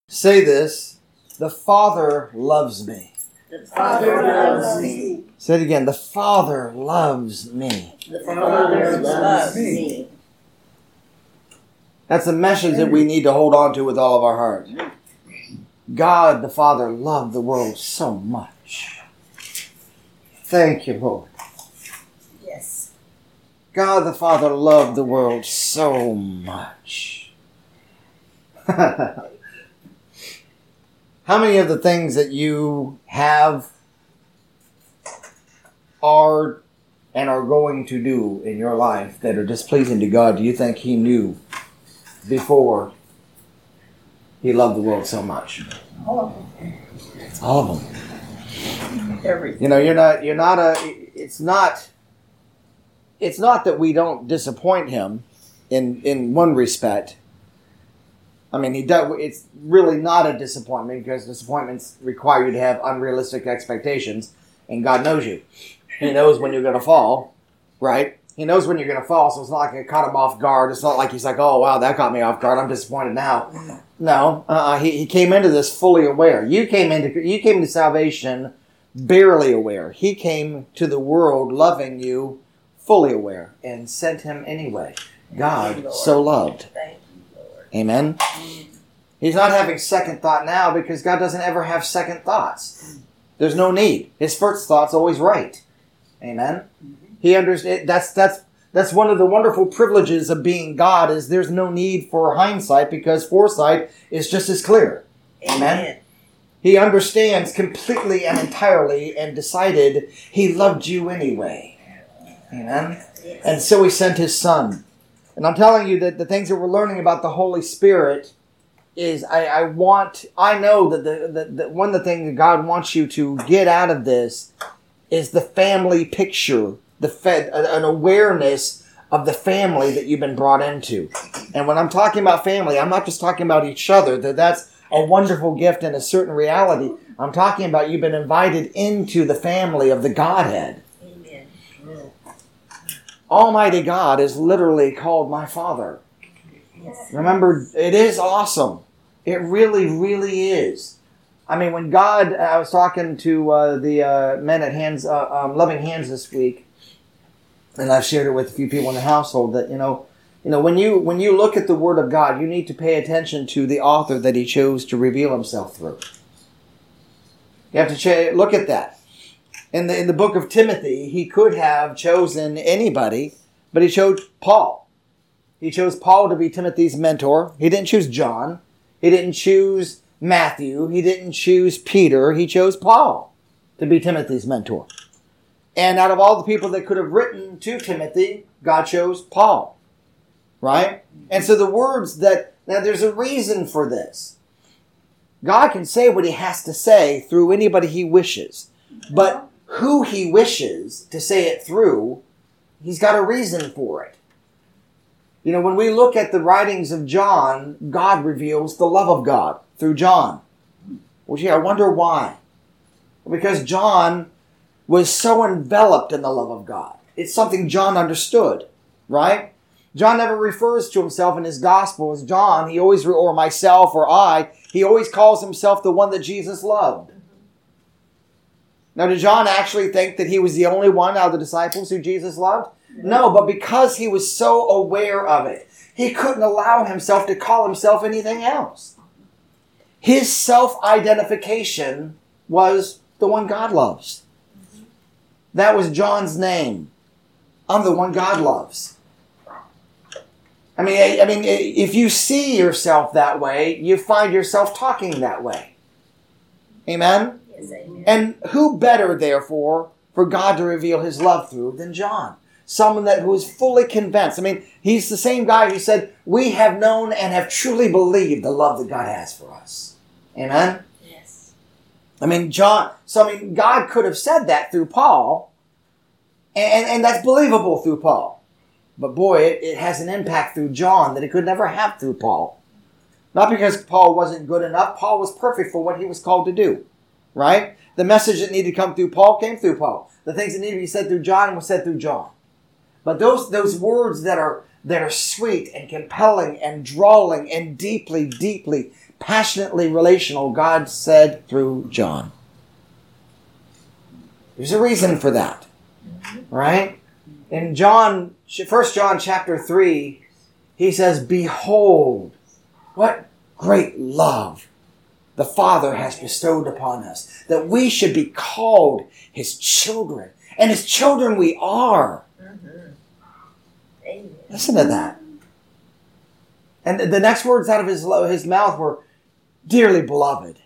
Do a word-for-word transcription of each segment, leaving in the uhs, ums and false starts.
Say this, the Father loves me. The Father loves me. Say it again, the Father loves me. The Father loves me. That's a message that we need to hold on to with all of our heart. God the Father loved the world so much. Thank you, Lord. Yes. God the Father loved the world so much. How many of the things that you have, are, and are going to do in your life that are displeasing to God, do you think He knew before He loved the world so much? All of them. All of them. Everything. You know, you're not, you're not a, it's not, it's not that we don't disappoint Him in, in one respect. I mean, he does, it's really not a disappointment because disappointments require you to have unrealistic expectations, and God knows you. He knows when you're going to fall, right? He knows when you're going to fall, so it's not like it caught him off guard. It's not like he's like, oh, wow, that caught me off guard. I'm disappointed now. No, uh, he, he came into this fully aware. You came into you came to salvation barely aware. He came to the world loving you fully aware and sent him anyway. God so loved. Amen? He's not having second thought now because God doesn't ever have second thoughts. There's no need. His first thought's always right. Amen? He understands. That's that's that's one of the wonderful privileges of being God is there's no need for hindsight because foresight is just as clear. Amen? Amen. He understands completely and entirely and decided He loved you anyway. Amen? Yes. And so He sent His Son. And I'm telling you that the things that we're learning about the Holy Spirit is I, I want, I know that the, the, the one of the things that God wants you to get out of this is the family picture, the fed, an awareness of the family that you've been brought into. And when I'm talking about family, I'm not just talking about each other, that that's a wonderful gift and a certain reality. I'm talking about you've been invited into the family of the Godhead. Almighty God is literally called my Father. Yes. Remember, it is awesome. It really, really is. I mean, when God, I was talking to uh, the uh, men at Hands, uh, um, Loving Hands this week, and I've shared it with a few people in the household that, you know, you know, when you when you look at the Word of God, you need to pay attention to the author that He chose to reveal Himself through. You have to ch- look at that. In the, in the book of Timothy, he could have chosen anybody, but he chose Paul. He chose Paul to be Timothy's mentor. He didn't choose John. He didn't choose Matthew. He didn't choose Peter. He chose Paul to be Timothy's mentor. And out of all the people that could have written to Timothy, God chose Paul. Right? And so the words that, now there's a reason for this. God can say what He has to say through anybody He wishes. But who He wishes to say it through, He's got a reason for it. You know, when we look at the writings of John, God reveals the love of God through John. Well, gee, I wonder why. Because John was so enveloped in the love of God. It's something John understood, right? John never refers to himself in his gospel as John. He always, or myself or I, he always calls himself the one that Jesus loved. Now, did John actually think that he was the only one out of the disciples who Jesus loved? No, but because he was so aware of it, he couldn't allow himself to call himself anything else. His self-identification was the one God loves. That was John's name. I'm the one God loves. I mean, I, I mean, if you see yourself that way, you find yourself talking that way. Amen? And who better, therefore, for God to reveal His love through than John? Someone that who is fully convinced. I mean, he's the same guy who said, we have known and have truly believed the love that God has for us. Amen? Yes. I mean, John, so I mean, God could have said that through Paul, and, and that's believable through Paul. But boy, it, it has an impact through John that it could never have through Paul. Not because Paul wasn't good enough. Paul was perfect for what he was called to do. Right? The message that needed to come through Paul came through Paul. The things that needed to be said through John was said through John. But those those words that are that are sweet and compelling and drawling and deeply, deeply passionately relational, God said through John. There's a reason for that. Right? In John, First John chapter three, he says, behold, what great love the Father has bestowed upon us, that we should be called His children. And His children we are. Amen. Listen to that. And the next words out of his, his mouth were, dearly beloved.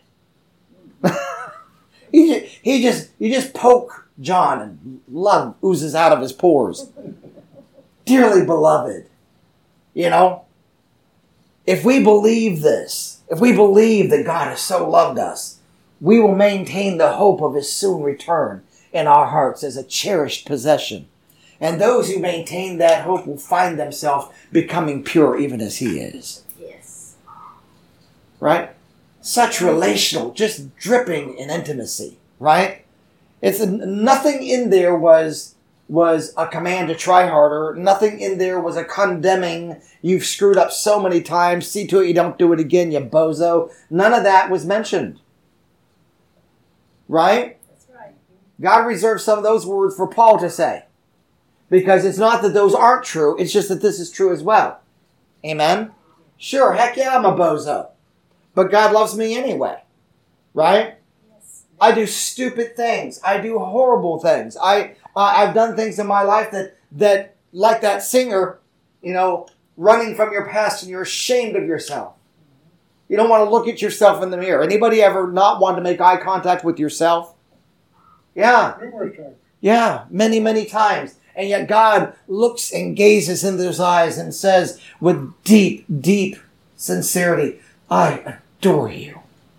he, he just, you just poke John and love oozes out of his pores. Dearly beloved. You know, if we believe this, if we believe that God has so loved us, we will maintain the hope of His soon return in our hearts as a cherished possession. And those who maintain that hope will find themselves becoming pure even as He is. Yes. Right? Such relational, just dripping in intimacy. Right? It's a, nothing in there was was a command to try harder. Nothing in there was a condemning, you've screwed up so many times, see to it you don't do it again, you bozo. None of that was mentioned. Right? That's right. God reserved some of those words for Paul to say. Because it's not that those aren't true, it's just that this is true as well. Amen? Sure, heck yeah, I'm a bozo. But God loves me anyway. Right? Yes. I do stupid things. I do horrible things. I, uh, I've done things in my life that, that, like that singer, you know, running from your past and you're ashamed of yourself. You don't want to look at yourself in the mirror. Anybody ever not want to make eye contact with yourself? Yeah. Yeah, many, many times. And yet God looks and gazes into those eyes and says with deep, deep sincerity, I adore you.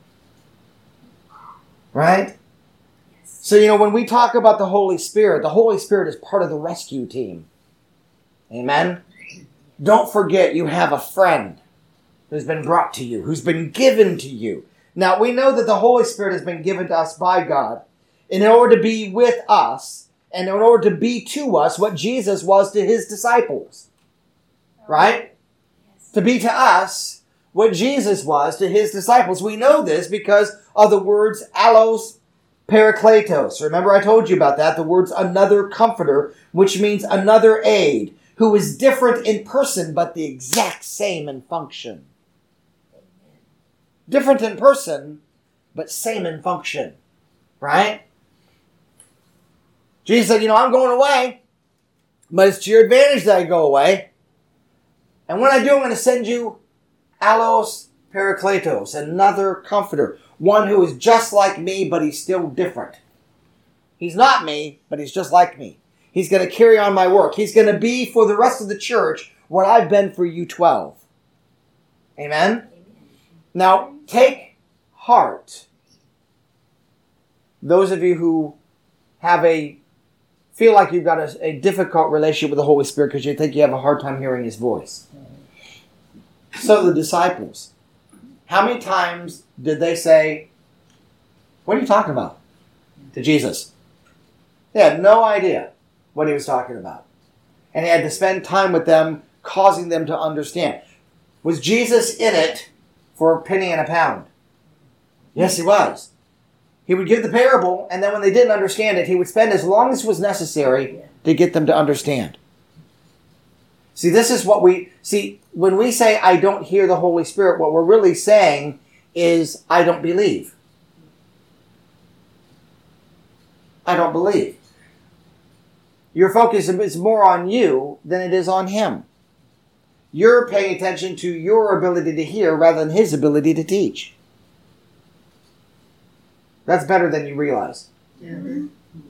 Right? Yes. So, you know, when we talk about the Holy Spirit, the Holy Spirit is part of the rescue team. Amen? Don't forget you have a friend who's been brought to you, who's been given to you. Now, we know that the Holy Spirit has been given to us by God in order to be with us and in order to be to us what Jesus was to His disciples. Right? Yes. To be to us what Jesus was to His disciples. We know this because of the words allos parakletos. Remember I told you about that, the words another comforter, which means another aid, who is different in person but the exact same in function. Different in person, but same in function. Right? Jesus said, you know, I'm going away, but it's to your advantage that I go away. And when I do, I'm going to send you allos parakletos, another comforter, one who is just like me, but he's still different. He's not me, but he's just like me. He's going to carry on my work. He's going to be for the rest of the church what I've been for you twelve. Amen? Amen. Now, take heart. Those of you who have a, feel like you've got a, a difficult relationship with the Holy Spirit because you think you have a hard time hearing His voice. So the disciples, how many times did they say, what are you talking about? To Jesus. They had no idea what He was talking about. And He had to spend time with them, causing them to understand. Was Jesus in it for a penny and a pound? Yes, He was. He would give the parable, and then when they didn't understand it, He would spend as long as was necessary to get them to understand. See, this is what we... See, when we say, I don't hear the Holy Spirit, what we're really saying is, I don't believe. I don't believe. Your focus is more on you than it is on Him. You're paying attention to your ability to hear rather than His ability to teach. That's better than you realize. Mm-hmm.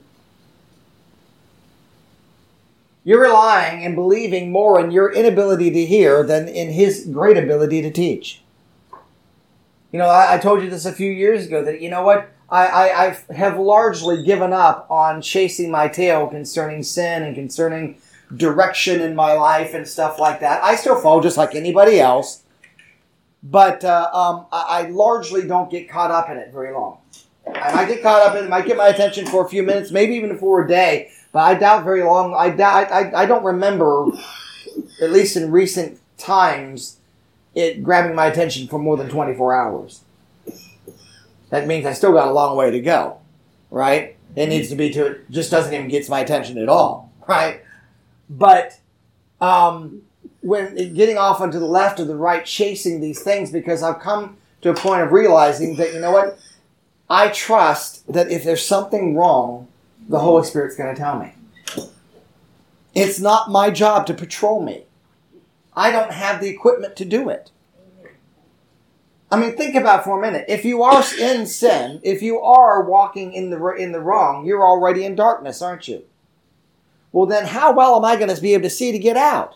You're relying and believing more in your inability to hear than in His great ability to teach. You know, I, I told you this a few years ago that, you know what, I, I, I have largely given up on chasing my tail concerning sin and concerning direction in my life and stuff like that. I still fall just like anybody else, but uh, um, I, I largely don't get caught up in it very long. I might get caught up in it, might get my attention for a few minutes, maybe even for a day, but I doubt very long. I doubt. I, I don't remember, at least in recent times, it grabbing my attention for more than twenty-four hours. That means I still got a long way to go, right? It needs to be to it just doesn't even get my attention at all, right? But um, when getting off onto the left or the right, chasing these things, because I've come to a point of realizing that, you know what? I trust that if there's something wrong, the Holy Spirit's going to tell me. It's not my job to patrol me. I don't have the equipment to do it. I mean, think about it for a minute. If you are in sin, if you are walking in the in the wrong, you're already in darkness, aren't you? Well, then how well am I going to be able to see to get out?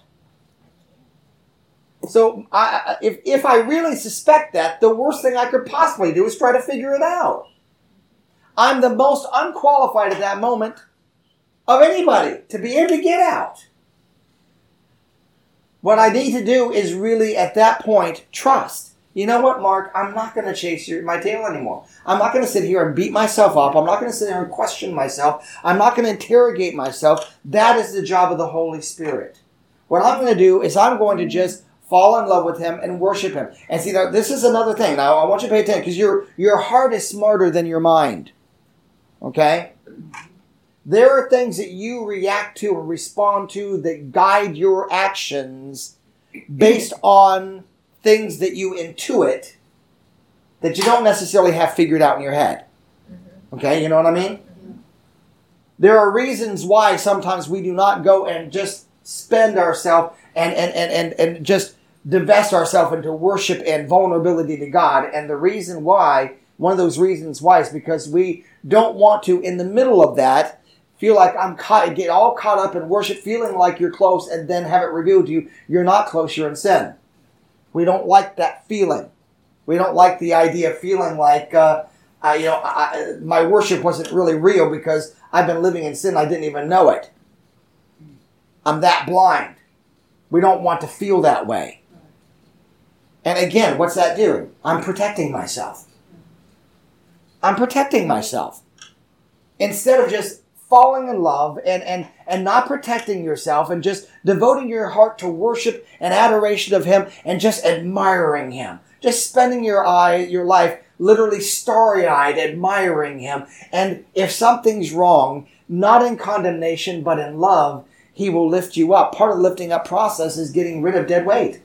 So I, if, if I really suspect that, the worst thing I could possibly do is try to figure it out. I'm the most unqualified at that moment of anybody to be able to get out. What I need to do is really, at that point, trust. You know what, Mark? I'm not going to chase your, my tail anymore. I'm not going to sit here and beat myself up. I'm not going to sit here and question myself. I'm not going to interrogate myself. That is the job of the Holy Spirit. What I'm going to do is I'm going to just fall in love with Him and worship Him. And see, now, this is another thing. Now, I want you to pay attention, because your, your heart is smarter than your mind. Okay? There are things that you react to and respond to that guide your actions based on things that you intuit that you don't necessarily have figured out in your head. Okay, you know what I mean? There are reasons why sometimes we do not go and just spend ourselves and, and, and, and, and just divest ourselves into worship and vulnerability to God. And the reason why, one of those reasons why, is because we don't want to, in the middle of that, feel like I'm caught, get all caught up in worship, feeling like you're close, and then have it revealed to you, you're not close, you're in sin. We don't like that feeling. We don't like the idea of feeling like, uh, I, you know, I, my worship wasn't really real because I've been living in sin. I didn't even know it. I'm that blind. We don't want to feel that way. And again, what's that doing? I'm protecting myself. I'm protecting myself. Instead of just falling in love and, and, and not protecting yourself and just devoting your heart to worship and adoration of Him and just admiring Him. Just spending your eye, your life literally starry-eyed admiring Him. And if something's wrong, not in condemnation but in love, He will lift you up. Part of the lifting up process is getting rid of dead weight.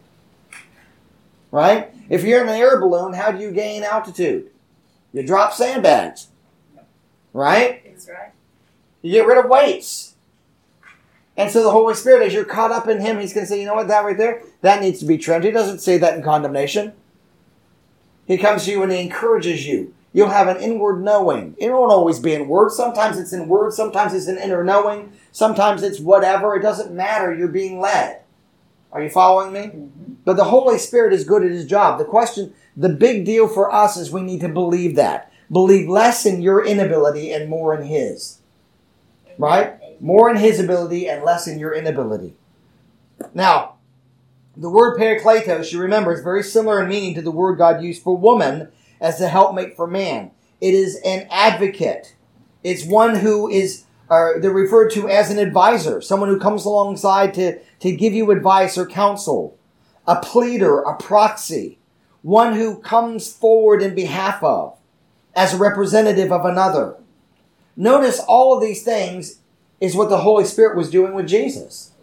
Right? If you're in an air balloon, how do you gain altitude? You drop sandbags. Right? That's right. You get rid of weights. And so the Holy Spirit, as you're caught up in Him, He's going to say, you know what, that right there, that needs to be trimmed. He doesn't say that in condemnation. He comes to you and He encourages you. You'll have an inward knowing. It won't always be in words. Sometimes it's in words. Sometimes it's in inner knowing. Sometimes it's whatever. It doesn't matter. You're being led. Are you following me? Mm-hmm. But the Holy Spirit is good at His job. The question, the big deal for us is we need to believe that. Believe less in your inability and more in His. Right? More in His ability and less in your inability. Now, the word parakletos, you remember, is very similar in meaning to the word God used for woman as the helpmate for man. It is an advocate. It's one who is, uh, they're referred to as an advisor, someone who comes alongside to, to give you advice or counsel. A pleader, a proxy, one who comes forward in behalf of, as a representative of another. Notice all of these things is what the Holy Spirit was doing with Jesus.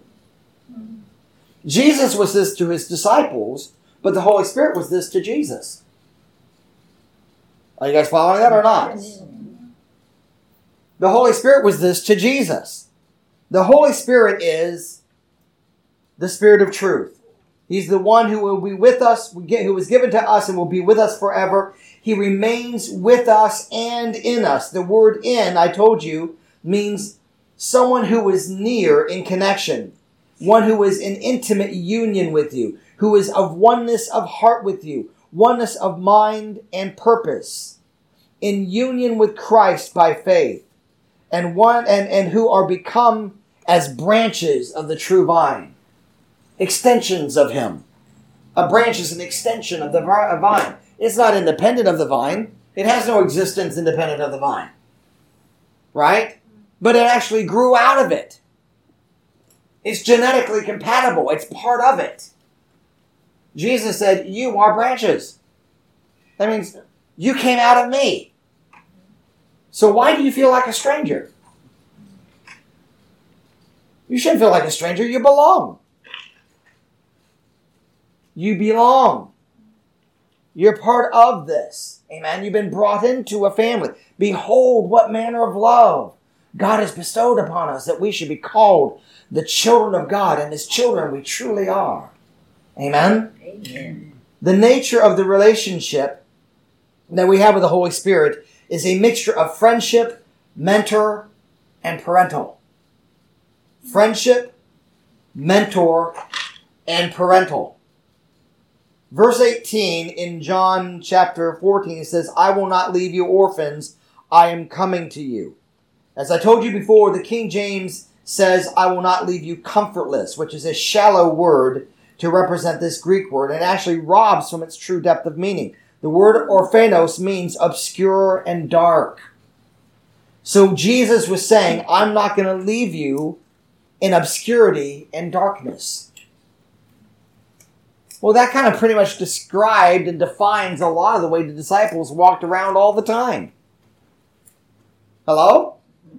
Jesus was this to His disciples, but the Holy Spirit was this to Jesus. Are you guys following that or not? The Holy Spirit was this to Jesus. The Holy Spirit is the Spirit of truth. He's the one who will be with us, who was given to us and will be with us forever. He remains with us and in us. The word in, I told you, means someone who is near in connection. One who is in intimate union with you. Who is of oneness of heart with you. Oneness of mind and purpose. In union with Christ by faith. And one and, and who are become as branches of the true vine. Extensions of Him. A branch is an extension of the vine. It's not independent of the vine. It has no existence independent of the vine. Right? But it actually grew out of it. It's genetically compatible. It's part of it. Jesus said, you are branches. That means you came out of me. So why do you feel like a stranger? You shouldn't feel like a stranger. You belong. You belong. You're part of this. Amen. You've been brought into a family. Behold, what manner of love God has bestowed upon us, that we should be called the children of God, and His children we truly are. Amen? Amen. The nature of the relationship that we have with the Holy Spirit is a mixture of friendship, mentor, and parental. Friendship, mentor, and parental. Verse eighteen in John chapter fourteen says, I will not leave you orphans, I am coming to you. As I told you before, the King James says, I will not leave you comfortless, which is a shallow word to represent this Greek word, and actually robs from its true depth of meaning. The word orphanos means obscure and dark. So Jesus was saying, I'm not going to leave you in obscurity and darkness. Well, that kind of pretty much described and defines a lot of the way the disciples walked around all the time. Hello?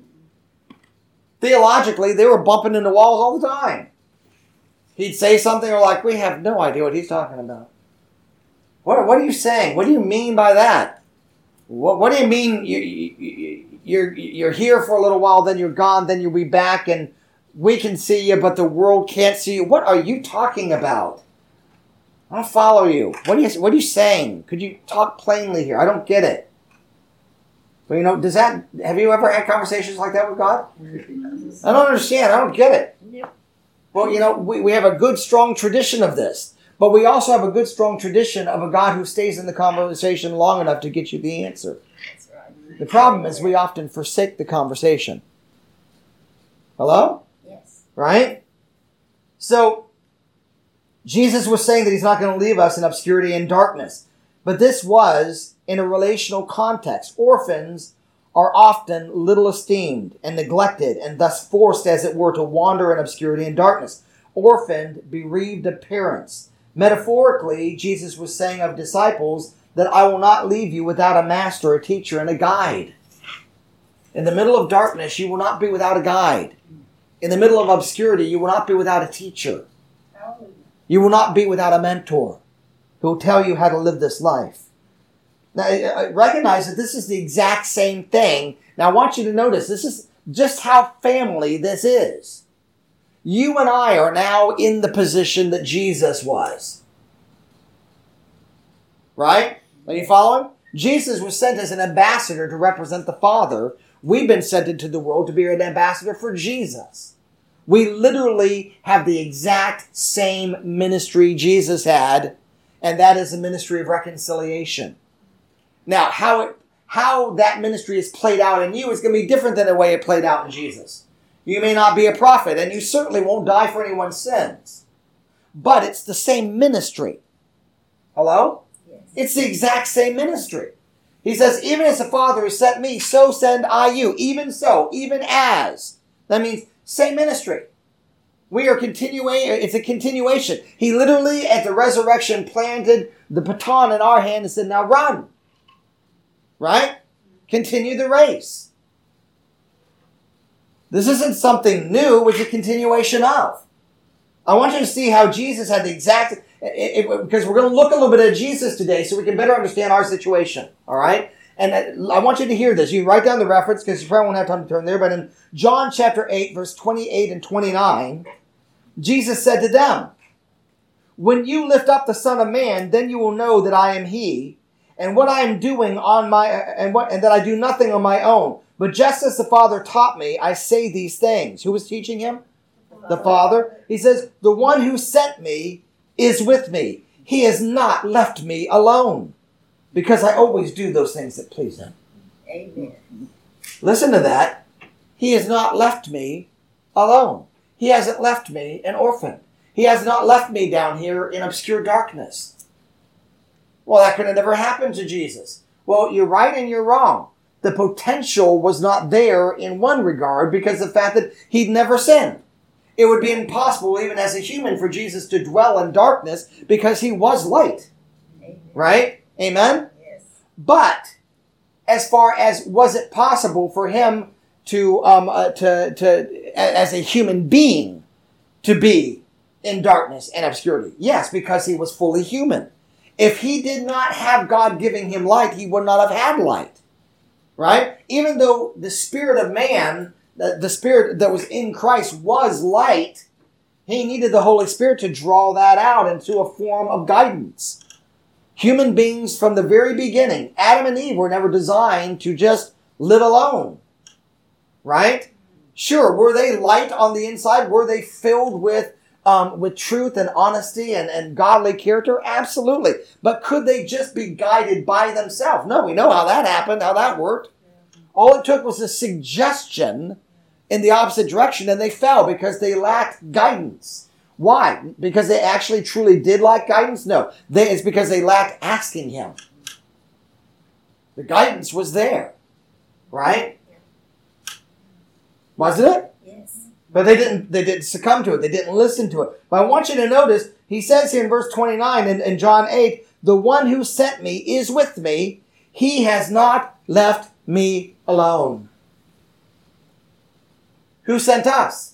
Theologically, they were bumping into walls all the time. He'd say something, or like, we have no idea what he's talking about. What, what are you saying? What do you mean by that? What, what do you mean you, you, you're, you're here for a little while, then you're gone, then you'll be back, and we can see you, but the world can't see you? What are you talking about? I don't follow you. What are you, what are you saying? Could you talk plainly here? I don't get it. Well, you know, does that, have you ever had conversations like that with God? I don't understand. I don't get it. Yep. Well, you know, we, we have a good, strong tradition of this. But we also have a good, strong tradition of a God who stays in the conversation long enough to get you the answer. That's right. The problem is we often forsake the conversation. Hello? Yes. Right? So, Jesus was saying that He's not going to leave us in obscurity and darkness. But this was in a relational context. Orphans are often little esteemed and neglected, and thus forced, as it were, to wander in obscurity and darkness. Orphaned, bereaved of parents. Metaphorically, Jesus was saying of disciples that I will not leave you without a master, a teacher, and a guide. In the middle of darkness, you will not be without a guide. In the middle of obscurity, you will not be without a teacher. You will not be without a mentor who will tell you how to live this life. Now, recognize that this is the exact same thing. Now, I want you to notice, this is just how family this is. You and I are now in the position that Jesus was. Right? Are you following? Jesus was sent as an ambassador to represent the Father. We've been sent into the world to be an ambassador for Jesus. We literally have the exact same ministry Jesus had, and that is the ministry of reconciliation. Now, how it, how that ministry is played out in you is going to be different than the way it played out in Jesus. You may not be a prophet, and you certainly won't die for anyone's sins. But it's the same ministry. Hello? Yes. It's the exact same ministry. He says, even as the Father has sent me, so send I you. Even so, even as. That means same ministry. We are continuing, it's a continuation. He literally, at the resurrection, planted the baton in our hand and said, now run. Right? Continue the race. This isn't something new, it's a continuation of. I want you to see how Jesus had the exact, it, it, because we're going to look a little bit at Jesus today so we can better understand our situation. All right? And I want you to hear this. You write down the reference because you probably won't have time to turn there. But in John chapter eight, verse twenty-eight and twenty-nine, Jesus said to them, when you lift up the Son of Man, then you will know that I am He, and what I am doing on my, and what, and that I do nothing on my own. But just as the Father taught me, I say these things. Who was teaching Him? The Father. He says, the one who sent me is with me. He has not left me alone, because I always do those things that please Him. Amen. Listen to that. He has not left me alone. He hasn't left me an orphan. He has not left me down here in obscure darkness. Well, that could have never happened to Jesus. Well, you're right and you're wrong. The potential was not there in one regard because of the fact that He'd never sinned. It would be impossible, even as a human, for Jesus to dwell in darkness because he was light. Amen. Right? Amen? Yes. But as far as was it possible for him to, um, uh, to, to, as a human being, to be in darkness and obscurity? Yes, because he was fully human. If he did not have God giving him light, he would not have had light. Right? Even though the spirit of man, the, the spirit that was in Christ was light, he needed the Holy Spirit to draw that out into a form of guidance. Human beings from the very beginning, Adam and Eve, were never designed to just live alone. Right? Sure, were they light on the inside? Were they filled with um, with truth and honesty and, and godly character? Absolutely. But could they just be guided by themselves? No, we know how that happened, how that worked. All it took was a suggestion in the opposite direction, and they fell because they lacked guidance. Why? Because they actually truly did lack guidance? No. They, it's because they lacked asking him. The guidance was there. Right? Wasn't it? Yes. But they didn't they didn't succumb to it. They didn't listen to it. But I want you to notice, he says here in verse twenty-nine in, in John eight, the one who sent me is with me. He has not left me alone. Who sent us?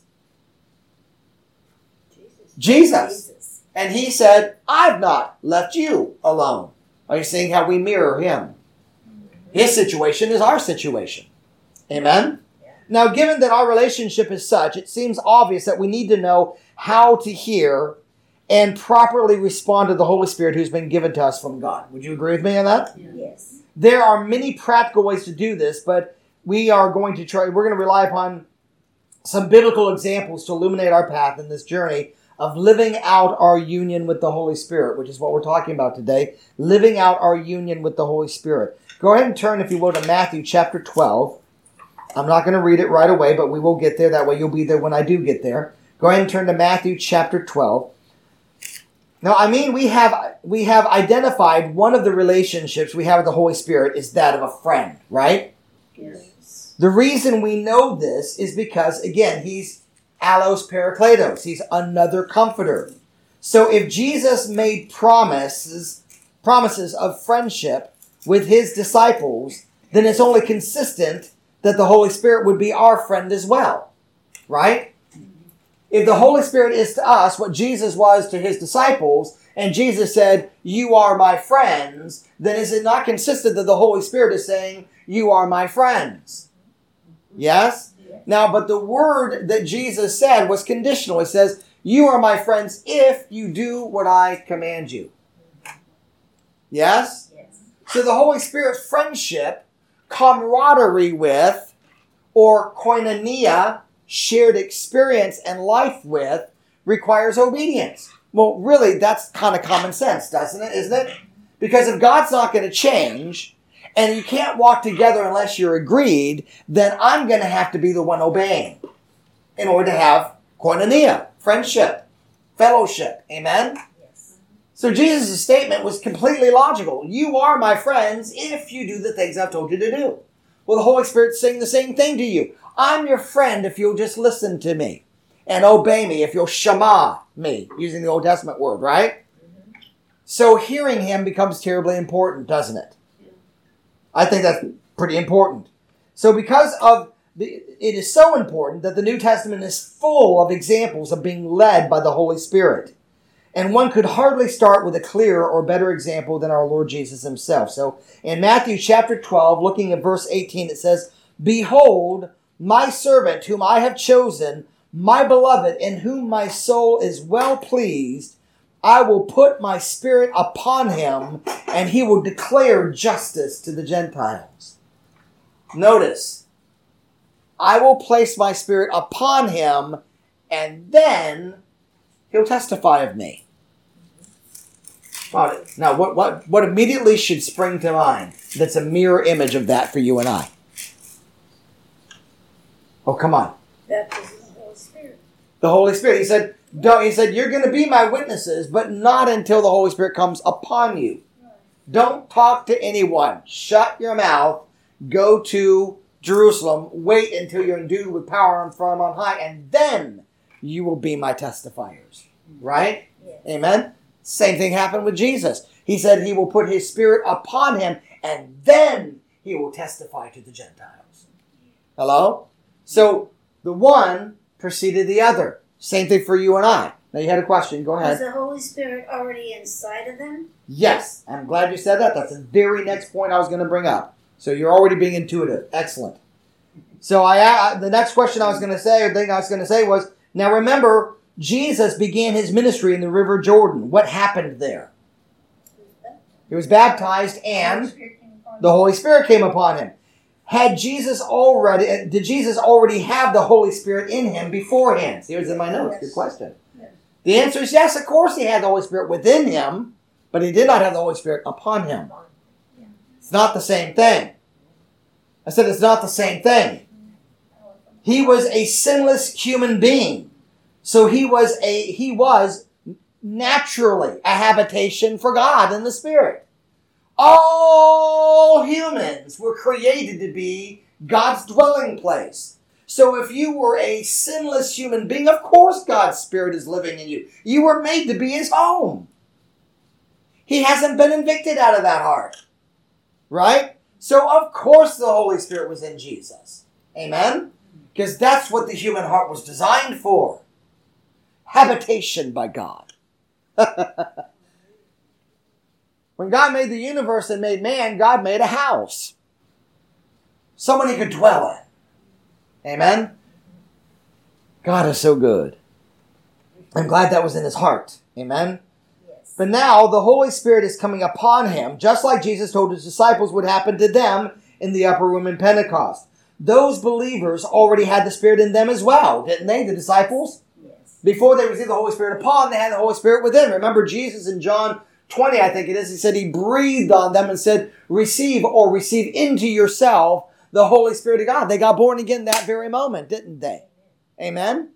Jesus. Jesus. Jesus. And he said, I've not left you alone. Are you seeing how we mirror him? His situation is our situation. Amen? Now, given that our relationship is such, it seems obvious that we need to know how to hear and properly respond to the Holy Spirit who's been given to us from God. Would you agree with me on that? Yes. There are many practical ways to do this, but we are going to try, we're going to rely upon some biblical examples to illuminate our path in this journey of living out our union with the Holy Spirit, which is what we're talking about today. Living out our union with the Holy Spirit. Go ahead and turn, if you will, to Matthew chapter twelve. I'm not going to read it right away, but we will get there. That way you'll be there when I do get there. Go ahead and turn to Matthew chapter twelve. Now, I mean, we have we have identified one of the relationships we have with the Holy Spirit is that of a friend, right? Yes. The reason we know this is because, again, he's allos parakletos. He's another comforter. So if Jesus made promises, promises of friendship with his disciples, then it's only consistent that the Holy Spirit would be our friend as well. Right? If the Holy Spirit is to us what Jesus was to his disciples, and Jesus said, you are my friends, then is it not consistent that the Holy Spirit is saying, you are my friends? Yes? Yes. Now, but the word that Jesus said was conditional. It says, you are my friends if you do what I command you. Yes? Yes. So the Holy Spirit friendship, camaraderie with, or koinonia, shared experience and life with, requires obedience. Well, really, that's kind of common sense, doesn't it? Isn't it? Because if God's not going to change, and you can't walk together unless you're agreed, then I'm going to have to be the one obeying in order to have koinonia, friendship, fellowship. Amen? Yes. So Jesus' statement was completely logical. You are my friends if you do the things I've told you to do. Well, the Holy Spirit's saying the same thing to you. I'm your friend if you'll just listen to me and obey me, if you'll shema me, using the Old Testament word, right? Mm-hmm. So hearing him becomes terribly important, doesn't it? Yeah. I think that's pretty important. So because of the, it is so important that the New Testament is full of examples of being led by the Holy Spirit. And one could hardly start with a clearer or better example than our Lord Jesus himself. So in Matthew chapter twelve, looking at verse eighteen, it says, behold, my servant whom I have chosen, my beloved, in whom my soul is well pleased, I will put my spirit upon him, and he will declare justice to the Gentiles. Notice, I will place my spirit upon him, and then he'll testify of me. Now, what, what, what immediately should spring to mind that's a mirror image of that for you and I? Oh, come on. Baptism of the Holy Spirit. The Holy Spirit. He said, don't, he said, you're going to be my witnesses, but not until the Holy Spirit comes upon you. Right. Don't talk to anyone. Shut your mouth. Go to Jerusalem. Wait until you're endued with power from on high, and then you will be my testifiers. Right? Yes. Amen? Same thing happened with Jesus. He said he will put his Spirit upon him, and then he will testify to the Gentiles. Hello? So, the one preceded the other. Same thing for you and I. Now, you had a question. Go Was ahead. the Holy Spirit already inside of them? Yes. I'm glad you said that. That's the very next point I was going to bring up. So, you're already being intuitive. Excellent. So, I uh, the next question I was going to say, or thing I was going to say was, now remember, Jesus began his ministry in the River Jordan. What happened there? He was baptized and the Holy Spirit came upon him. Had Jesus already, did Jesus already have the Holy Spirit in him beforehand? See, it was in my notes. Good question. Yes. The answer is yes, of course he had the Holy Spirit within him, but he did not have the Holy Spirit upon him. It's not the same thing. I said it's not the same thing. He was a sinless human being. So he was a he was naturally a habitation for God in the Spirit. All humans were created to be God's dwelling place. So if you were a sinless human being, of course God's Spirit is living in you. You were made to be his home. He hasn't been evicted out of that heart. Right? So of course the Holy Spirit was in Jesus. Amen? Because that's what the human heart was designed for. Habitation by God. When God made the universe and made man, God made a house. Someone he could dwell in. Amen? God is so good. I'm glad that was in his heart. Amen? Yes. But now the Holy Spirit is coming upon him, just like Jesus told his disciples would happen to them in the upper room in Pentecost. Those believers already had the Spirit in them as well, didn't they, the disciples? Yes. Before they received the Holy Spirit upon, they had the Holy Spirit within. Remember Jesus in John twenty, I think it is, he said he breathed on them and said, receive or receive into yourself the Holy Spirit of God. They got born again that very moment, didn't they? Amen?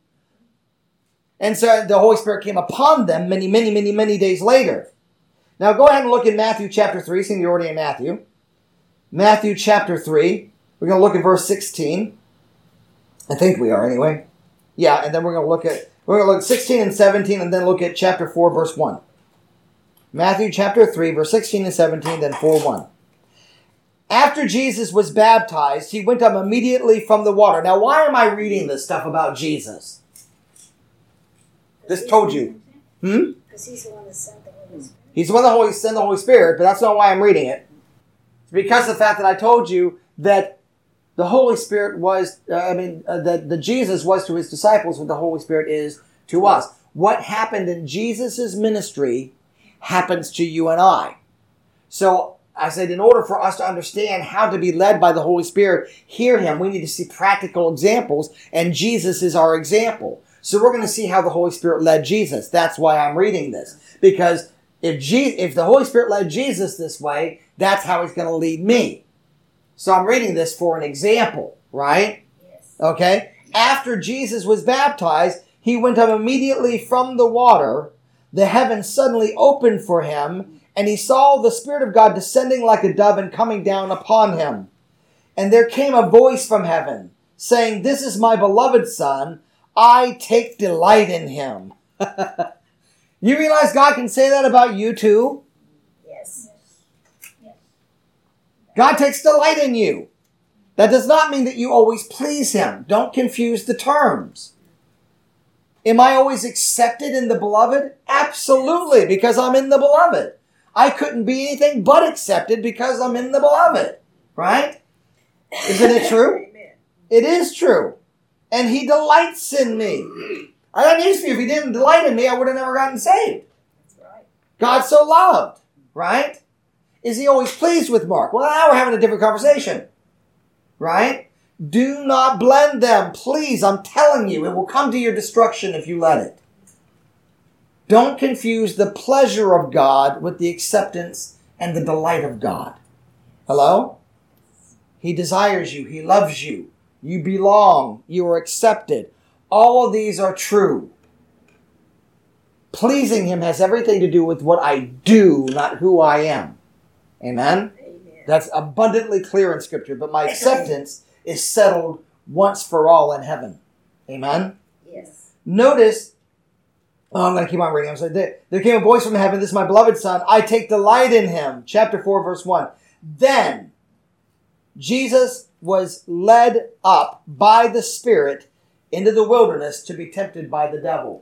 And so the Holy Spirit came upon them many, many, many, many days later. Now go ahead and look in Matthew chapter three. See, you're already in Matthew. Matthew chapter three. We're going to look at verse sixteen. I think we are anyway. Yeah, and then we're going to look at, we're going to look at sixteen and seventeen and then look at chapter four, verse one. Matthew chapter three, verse sixteen and seventeen, then four one. After Jesus was baptized, he went up immediately from the water. Now, why am I reading this stuff about Jesus? This told you. Hmm? Because he's the one that sent the Holy Spirit. He's the one that Holy, sent the Holy Spirit, but that's not why I'm reading it. It's because of the fact that I told you that the Holy Spirit was, uh, I mean, uh, that the Jesus was to his disciples what the Holy Spirit is to us. What happened in Jesus' ministry happens to you and I. So I said, in order for us to understand how to be led by the Holy Spirit, hear him, we need to see practical examples, and Jesus is our example. So we're going to see how the Holy Spirit led Jesus. That's why I'm reading this. Because if Je- if the Holy Spirit led Jesus this way, that's how he's going to lead me. So I'm reading this for an example, right? Yes. Okay? After Jesus was baptized, he went up immediately from the water. The heavens suddenly opened for him, and he saw the Spirit of God descending like a dove and coming down upon him. And there came a voice from heaven, saying, "This is my beloved Son. I take delight in him." You realize God can say that about you too? Yes. God takes delight in you. That does not mean that you always please him. Don't confuse the terms. Am I always accepted in the beloved? Absolutely, because I'm in the beloved. I couldn't be anything but accepted because I'm in the beloved. Right? Isn't it true? Amen. It is true. And he delights in me. I got news for you. If he didn't delight in me, I would have never gotten saved. That's right. God so loved. Right? Is he always pleased with Mark? Well, now we're having a different conversation. Right? Do not blend them. Please, I'm telling you, it will come to your destruction if you let it. Don't confuse the pleasure of God with the acceptance and the delight of God. Hello? He desires you. He loves you. You belong. You are accepted. All of these are true. Pleasing him has everything to do with what I do, not who I am. Amen? Amen. That's abundantly clear in Scripture. But my acceptance is settled once for all in heaven. Amen? Yes. Notice, oh, I'm going to keep on reading. I'm sorry. There, there came a voice from heaven, "This is my beloved Son. I take delight in him." Chapter four, verse one. Then Jesus was led up by the Spirit into the wilderness to be tempted by the devil.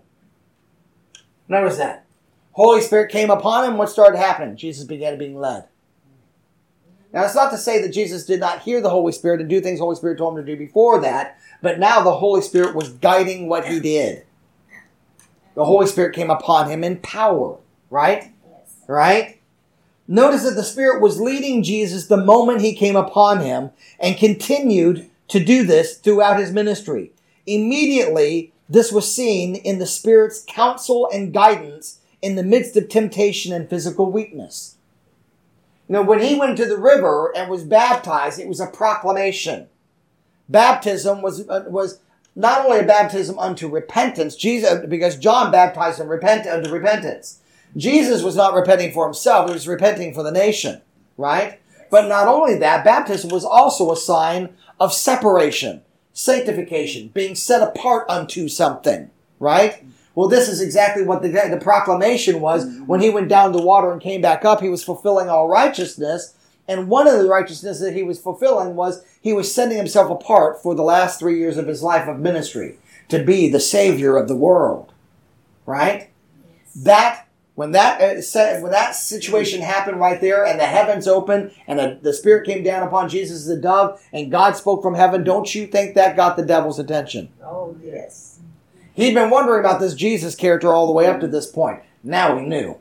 Notice that. Holy Spirit came upon him. What started happening? Jesus began being led. Now, it's not to say that Jesus did not hear the Holy Spirit and do things the Holy Spirit told him to do before that, but now the Holy Spirit was guiding what he did. The Holy Spirit came upon him in power, right? Yes. Right? Notice that the Spirit was leading Jesus the moment he came upon him and continued to do this throughout his ministry. Immediately, this was seen in the Spirit's counsel and guidance in the midst of temptation and physical weakness. You know, when he went to the river and was baptized, it was a proclamation. Baptism was uh, was not only a baptism unto repentance, Jesus, because John baptized him repent, unto repentance. Jesus was not repenting for himself, he was repenting for the nation, right? But not only that, baptism was also a sign of separation, sanctification, being set apart unto something, right? Well, this is exactly what the, the proclamation was. When he went down the water and came back up, he was fulfilling all righteousness. And one of the righteousness that he was fulfilling was he was setting himself apart for the last three years of his life of ministry to be the Savior of the world. Right? Yes. That, when that, uh, when that situation happened right there and the heavens opened and the, the Spirit came down upon Jesus as a dove and God spoke from heaven, don't you think that got the devil's attention? Oh, yes. He'd been wondering about this Jesus character all the way up to this point. Now he knew.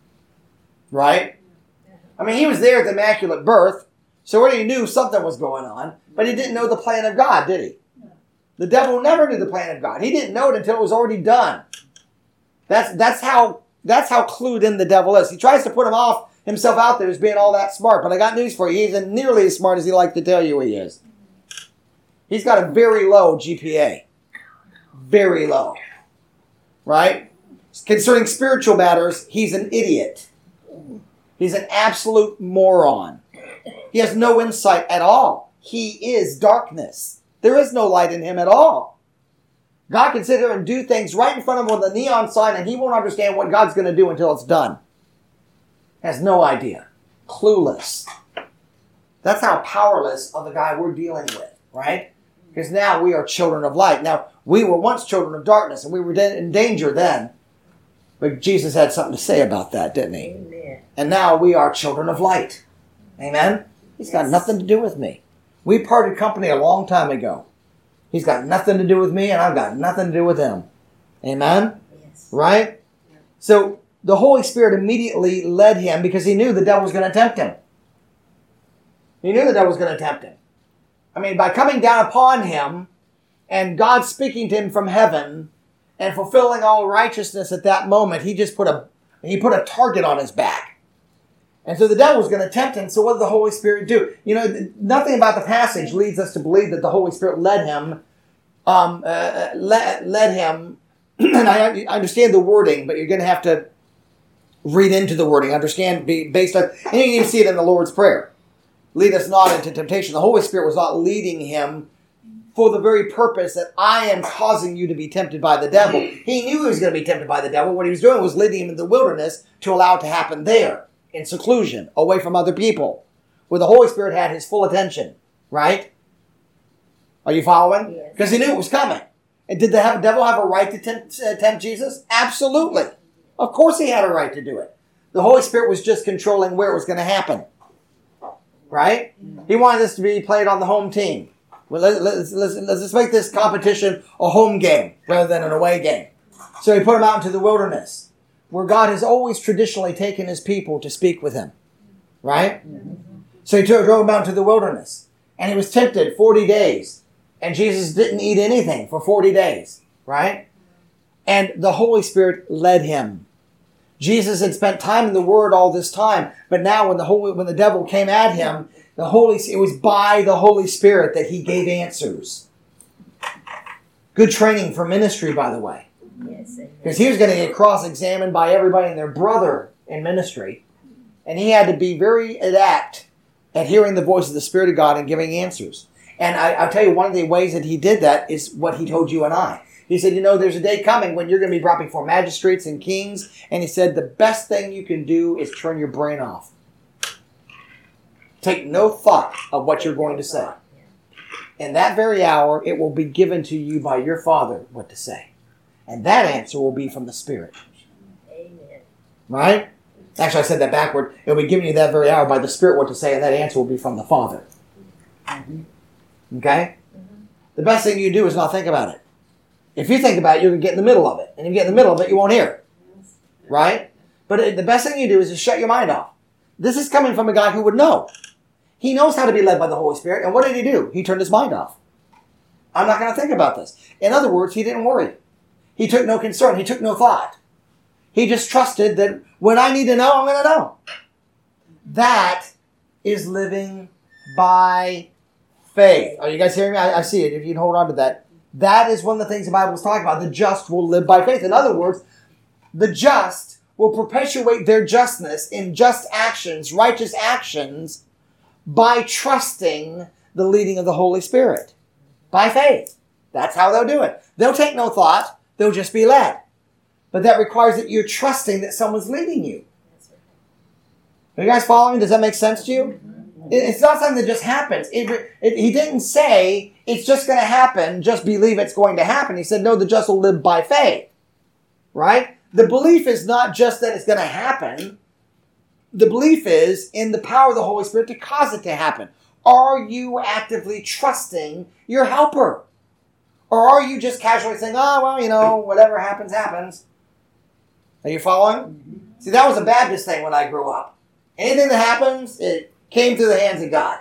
Right? I mean, he was there at the Immaculate Birth, so he already knew something was going on, but he didn't know the plan of God, did he? The devil never knew the plan of God. He didn't know it until it was already done. That's that's how that's how clued in the devil is. He tries to put him off himself out there as being all that smart, but I got news for you. He isn't nearly as smart as he likes to tell you he is. He's got a very low G P A. Very low. Right? Concerning spiritual matters, he's an idiot. He's an absolute moron. He has no insight at all. He is darkness. There is no light in him at all. God can sit here and do things right in front of him with a neon sign and he won't understand what God's going to do until it's done. Has no idea. Clueless. That's how powerless of the guy we're dealing with, right? Because now we are children of light. Now, we were once children of darkness and we were in danger then. But Jesus had something to say about that, didn't he? Amen. And now we are children of light. Amen? He's got Yes. nothing to do with me. We parted company a long time ago. He's got nothing to do with me and I've got nothing to do with him. Amen? Yes. Right? So the Holy Spirit immediately led him because he knew the devil was going to tempt him. He knew the devil was going to tempt him. I mean, by coming down upon him and God speaking to him from heaven and fulfilling all righteousness at that moment, he just put a he put a target on his back. And so the devil was going to tempt him. So what did the Holy Spirit do? You know, nothing about the passage leads us to believe that the Holy Spirit led him, um, uh, led, led him, and I understand the wording, but you're going to have to read into the wording, understand, be based on, and you can even see it in the Lord's Prayer. Lead us not into temptation. The Holy Spirit was not leading him for the very purpose that I am causing you to be tempted by the devil. He knew he was going to be tempted by the devil. What he was doing was leading him in the wilderness to allow it to happen there, in seclusion, away from other people, where the Holy Spirit had his full attention, right? Are you following? Yes. Because he knew it was coming. And did the devil have a right to tempt, uh, tempt Jesus? Absolutely. Of course he had a right to do it. The Holy Spirit was just controlling where it was going to happen. Right? He wanted this to be played on the home team. Well, let, let's, let's, let's make this competition a home game rather than an away game. So he put him out into the wilderness, where God has always traditionally taken his people to speak with him. Right? So he drove him out to the wilderness. And he was tempted forty days. And Jesus didn't eat anything for forty days. Right? And the Holy Spirit led him. Jesus had spent time in the Word all this time, but now when the Holy, when the devil came at him, the Holy it was by the Holy Spirit that he gave answers. Good training for ministry, by the way, Yes. because he was going to get cross-examined by everybody and their brother in ministry, and he had to be very adept at hearing the voice of the Spirit of God and giving answers. And I, I'll tell you, one of the ways that he did that is what he told you and I. He said, you know, there's a day coming when you're going to be brought before magistrates and kings. And he said, the best thing you can do is turn your brain off. Take no thought of what you're going to say. In that very hour, it will be given to you by your Father what to say. And that answer will be from the Spirit. Amen. Right? Actually, I said that backward. It will be given you that very hour by the Spirit what to say, and that answer will be from the Father. Mm-hmm. Okay? Mm-hmm. The best thing you do is not think about it. If you think about it, you're going to get in the middle of it. And if you get in the middle of it, you won't hear it. Right? But it, the best thing you do is just shut your mind off. This is coming from a guy who would know. He knows how to be led by the Holy Spirit. And what did he do? He turned his mind off. I'm not going to think about this. In other words, he didn't worry. He took no concern. He took no thought. He just trusted that when I need to know, I'm going to know. That is living by faith. Are you guys hearing me? I, I see it. If you can hold on to that. That is one of the things the Bible is talking about. The just will live by faith. In other words, the just will perpetuate their justness in just actions, righteous actions, by trusting the leading of the Holy Spirit. By faith. That's how they'll do it. They'll take no thought. They'll just be led. But that requires that you're trusting that someone's leading you. Are you guys following? Does that make sense to you? It's not something that just happens. It, it, he didn't say it's just going to happen. Just believe it's going to happen. He said, no, the just will live by faith. Right? The belief is not just that it's going to happen. The belief is in the power of the Holy Spirit to cause it to happen. Are you actively trusting your helper? Or are you just casually saying, oh, well, you know, whatever happens, happens. Are you following? See, that was a Baptist thing when I grew up. Anything that happens, it came through the hands of God.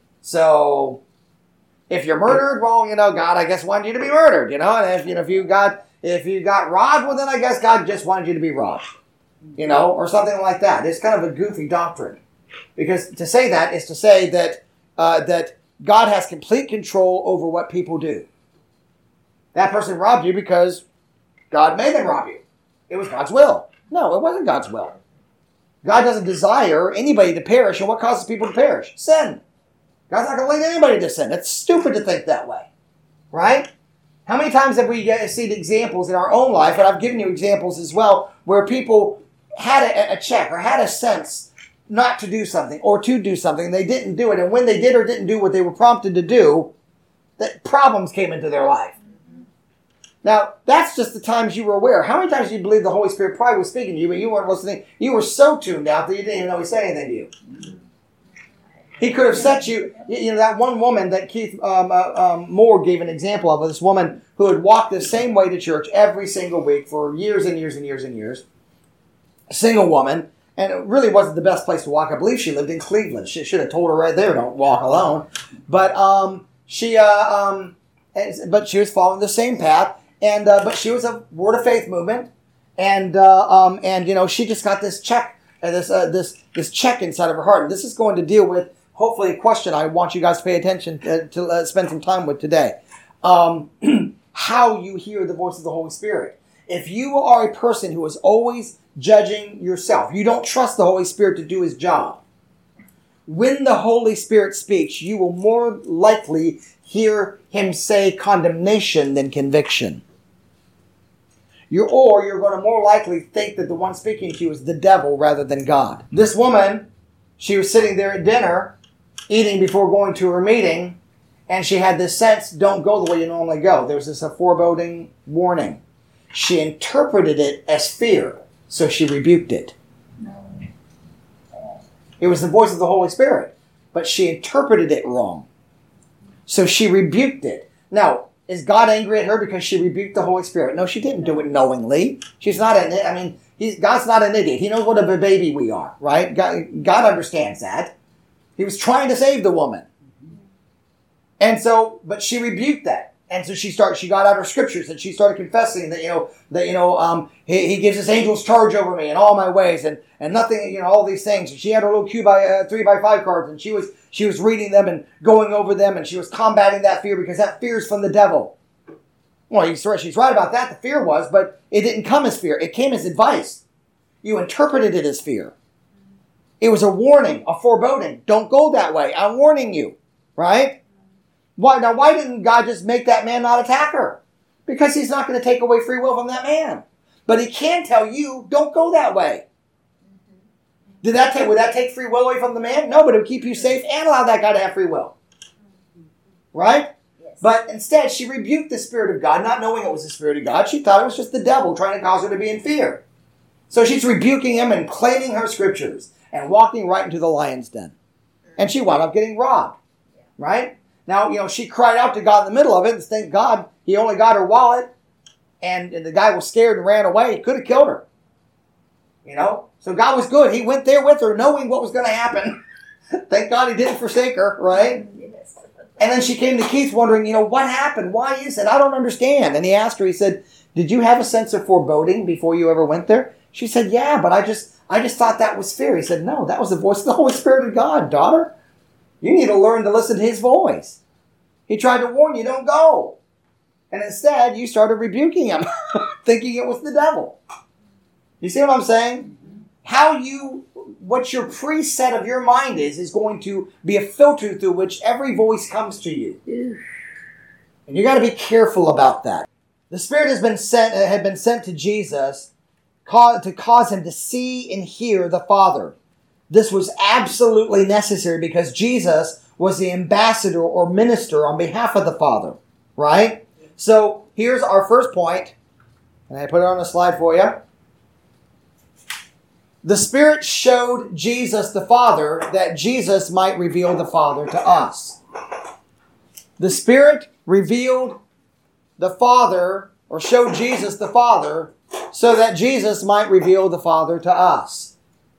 So, if you're murdered, well, you know, God, I guess, wanted you to be murdered, you know. And if you know, if you got if you got robbed, well, then I guess God just wanted you to be robbed, you know, or something like that. It's kind of a goofy doctrine, because to say that is to say that uh, that God has complete control over what people do. That person robbed you because God made them rob you. It was God's will. No, it wasn't God's will. God doesn't desire anybody to perish, and what causes people to perish? Sin. God's not going to lead anybody to sin. It's stupid to think that way. Right? How many times have we seen examples in our own life, and I've given you examples as well, where people had a, a check or had a sense not to do something or to do something, and they didn't do it, and when they did or didn't do what they were prompted to do, that problems came into their life. Now, that's just the times you were aware. How many times did you believe the Holy Spirit probably was speaking to you, but you weren't listening? You were so tuned out that you didn't even know he said anything to you. He could have set you, you know, that one woman that Keith um, uh, um, Moore gave an example of, this woman who had walked the same way to church every single week for years and years and years and years. A single woman, and it really wasn't the best place to walk. I believe she lived in Cleveland. She should have told her right there, don't walk alone. But um, she, uh, um, but she was following the same path. And uh, but she was a Word of Faith movement, and uh, um, and you know she just got this check, uh, this uh, this this check inside of her heart. And this is going to deal with hopefully a question I want you guys to pay attention to, to uh, spend some time with today. Um, how you hear the voice of the Holy Spirit. If you are a person who is always judging yourself, you don't trust the Holy Spirit to do His job. When the Holy Spirit speaks, you will more likely hear Him say condemnation than conviction. You're, or you're going to more likely think that the one speaking to you is the devil rather than God. This woman, she was sitting there at dinner, eating before going to her meeting, and she had this sense, don't go the way you normally go. There was this a foreboding warning. She interpreted it as fear, so she rebuked it. It was the voice of the Holy Spirit, but she interpreted it wrong. So she rebuked it. Now, is God angry at her because she rebuked the Holy Spirit? No, she didn't do it knowingly. She's not an, I mean, he's, God's not an idiot. He knows what of a baby we are, right? God, God understands that. He was trying to save the woman. And so, but she rebuked that. And so she started, she got out her scriptures and she started confessing that, you know, that, you know, um, he, he gives his angels charge over me in all my ways and, and nothing, you know, all these things. And she had her little two by, uh, three by five cards and she was, she was reading them and going over them and she was combating that fear because that fear is from the devil. Well, he's right, she's right about that. The fear was, but it didn't come as fear. It came as advice. You interpreted it as fear. It was a warning, a foreboding. Don't go that way. I'm warning you, right? Why now? Why didn't God just make that man not attack her? because he's not going to take away free will from that man. But he can tell you, don't go that way. Did that take, would that take free will away from the man? No, but it would keep you safe and allow that guy to have free will. Right? Yes. But instead, she rebuked the Spirit of God, not knowing it was the Spirit of God. She thought it was just the devil trying to cause her to be in fear. So she's rebuking him and claiming her scriptures and walking right into the lion's den. And she wound up getting robbed. Right? Now, you know, she cried out to God in the middle of it, and thank God he only got her wallet, and, and the guy was scared and ran away. He could have killed her. You know? So God was good. He went there with her, knowing what was going to happen. Thank God he didn't forsake her, right? Yes. And then she came to Keith wondering, you know, what happened? Why is it? I don't understand. And he asked her, he said, did you have a sense of foreboding before you ever went there? She said, yeah, but I just I just thought that was fear. He said, no, that was the voice of the Holy Spirit of God, daughter. You need to learn to listen to his voice. He tried to warn you, don't go. And instead, you started rebuking him, thinking it was the devil. You see what I'm saying? How you, what your preset of your mind is, is going to be a filter through which every voice comes to you. And you got to be careful about that. The Spirit has been sent, uh, had been sent to Jesus to cause him to see and hear the Father. This was absolutely necessary because Jesus was the ambassador or minister on behalf of the Father, right? So here's our first point, and I put it on the slide for you. The Spirit showed Jesus the Father that Jesus might reveal the Father to us. The Spirit revealed the Father, or showed Jesus the Father, so that Jesus might reveal the Father to us.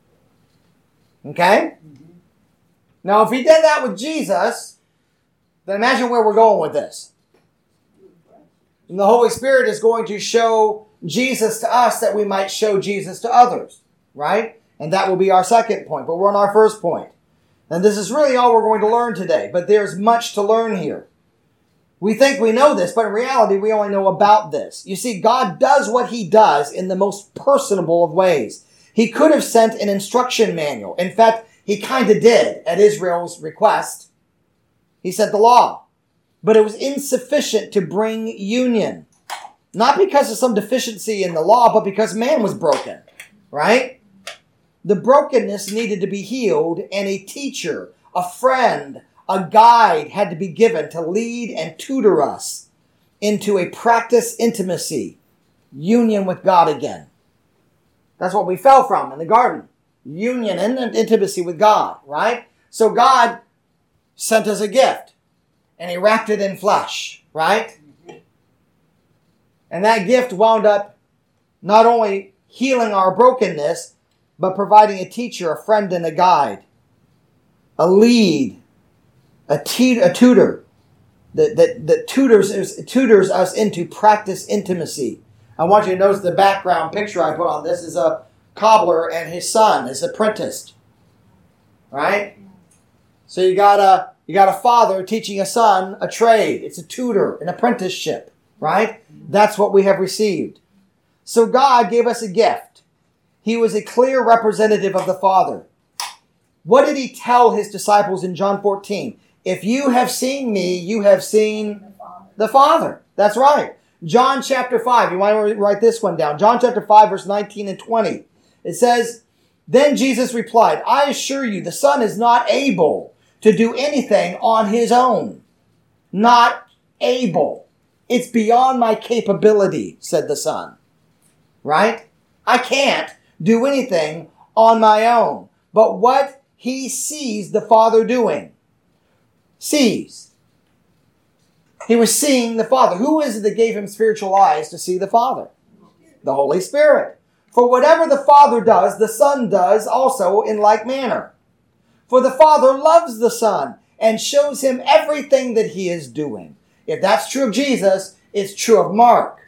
Okay? Now, if he did that with Jesus, then imagine where we're going with this. And the Holy Spirit is going to show Jesus to us that we might show Jesus to others. Right? And that will be our second point. But we're on our first point. And this is really all we're going to learn today. But there's much to learn here. We think we know this, but in reality, we only know about this. You see, God does what he does in the most personable of ways. He could have sent an instruction manual. In fact, he kind of did at Israel's request. He sent the law. But it was insufficient to bring union. Not because of some deficiency in the law, but because man was broken. Right? The brokenness needed to be healed, and a teacher, a friend, a guide had to be given to lead and tutor us into a practice intimacy, union with God again. That's what we fell from in the garden. Union and intimacy with God, right? So God sent us a gift, and he wrapped it in flesh, right? And that gift wound up not only healing our brokenness, but providing a teacher, a friend, and a guide, a lead, a, te- a tutor that, that, that tutors, tutors us into practice intimacy. I want you to notice the background picture I put on this is a cobbler and his son, his apprentice. Right? So you got a you got a father teaching a son a trade. It's a tutor, an apprenticeship. Right? That's what we have received. So God gave us a gift. He was a clear representative of the Father. What did he tell his disciples in John fourteen? If you have seen me, you have seen the Father. The Father. That's right. John chapter five. You want to write this one down. John chapter five, verse nineteen and twenty. It says, then Jesus replied, I assure you, the Son is not able to do anything on his own. Not able. It's beyond my capability, said the Son. Right? I can't do anything on my own. But what he sees the Father doing. Sees. He was seeing the Father. Who is it that gave him spiritual eyes to see the Father? The Holy Spirit. For whatever the Father does, the Son does also in like manner. For the Father loves the Son and shows him everything that he is doing. If that's true of Jesus, it's true of Mark.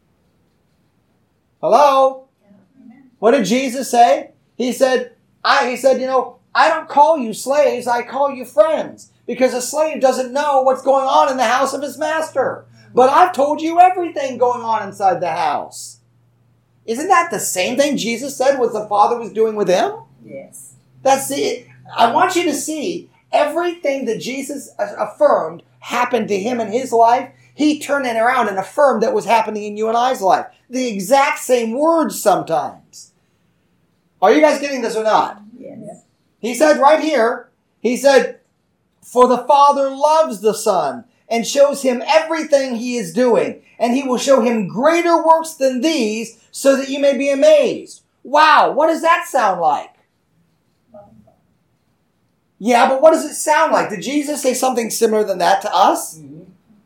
Hello? What did Jesus say? He said, I, he said, you know, I don't call you slaves, I call you friends. Because a slave doesn't know what's going on in the house of his master. But I've told you everything going on inside the house. Isn't that the same thing Jesus said what the Father was doing with him? Yes. That's the, I want you to see everything that Jesus affirmed happened to him in his life. he turned it around and affirmed that was happening in you and I's life. The exact same words sometimes. Are you guys getting this or not? Yes. He said right here, he said, for the Father loves the Son and shows him everything he is doing, and he will show him greater works than these so that you may be amazed. Wow, what does that sound like? Yeah, but what does it sound like? Did Jesus say something similar than that to us? Mm-hmm.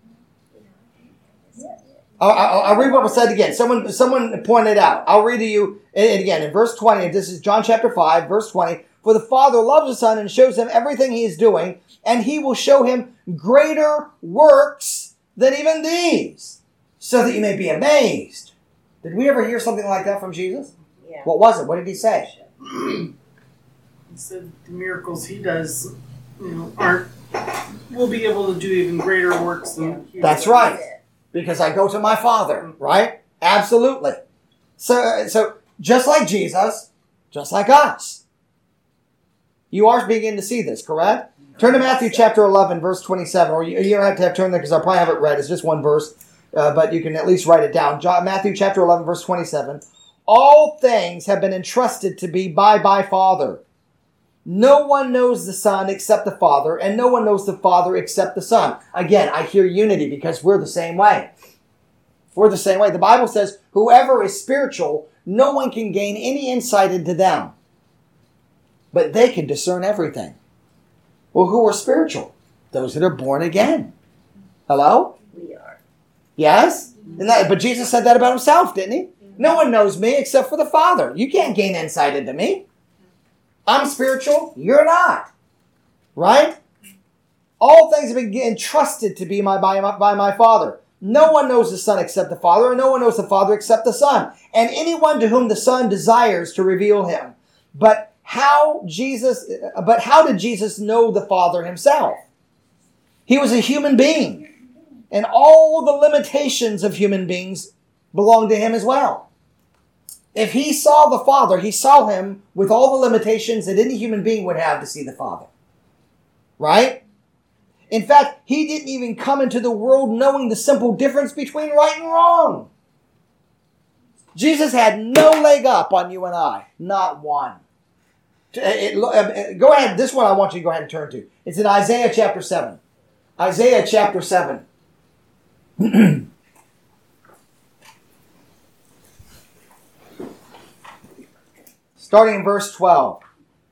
I'll, I'll, I'll read what was said again. Someone, someone pointed out. I'll read to you and again in verse twenty. This is John chapter five, verse twenty. For the Father loves the Son and shows him everything he is doing, and he will show him greater works than even these, so that you may be amazed. Did we ever hear something like that from Jesus? Yeah. What was it? What did he say? He said the miracles he does, you know, aren't. We'll be able to do even greater works than he That's does. right. Because I go to my Father, right? Absolutely. So, so just like Jesus, just like us. You are beginning to see this, correct? Turn to Matthew chapter eleven, verse twenty-seven. Or you, you don't have to have turned there because I probably have it read. It's just one verse, uh, but you can at least write it down. John, Matthew chapter eleven, verse twenty-seven. All things have been entrusted to me by my Father. No one knows the Son except the Father, and no one knows the Father except the Son. Again, I hear unity because we're the same way. We're the same way. The Bible says, whoever is spiritual, no one can gain any insight into them. But they can discern everything. Well, who are spiritual? Those that are born again. Hello? We are. Yes? And that, but Jesus said that about himself, didn't he? No one knows me except for the Father. You can't gain insight into me. I'm spiritual. You're not. Right? All things have been entrusted to be my, by, my, by my Father. No one knows the Son except the Father, and no one knows the Father except the Son, and anyone to whom the Son desires to reveal him. But how Jesus, but how did Jesus know the Father himself? He was a human being, and all the limitations of human beings belong to him as well. If he saw the Father, he saw him with all the limitations that any human being would have to see the Father. Right? In fact, he didn't even come into the world knowing the simple difference between right and wrong. Jesus had no leg up on you and I. Not one. It, it, go ahead. This one I want you to go ahead and turn to. It's in Isaiah chapter seven. Isaiah chapter seven. Starting in verse twelve.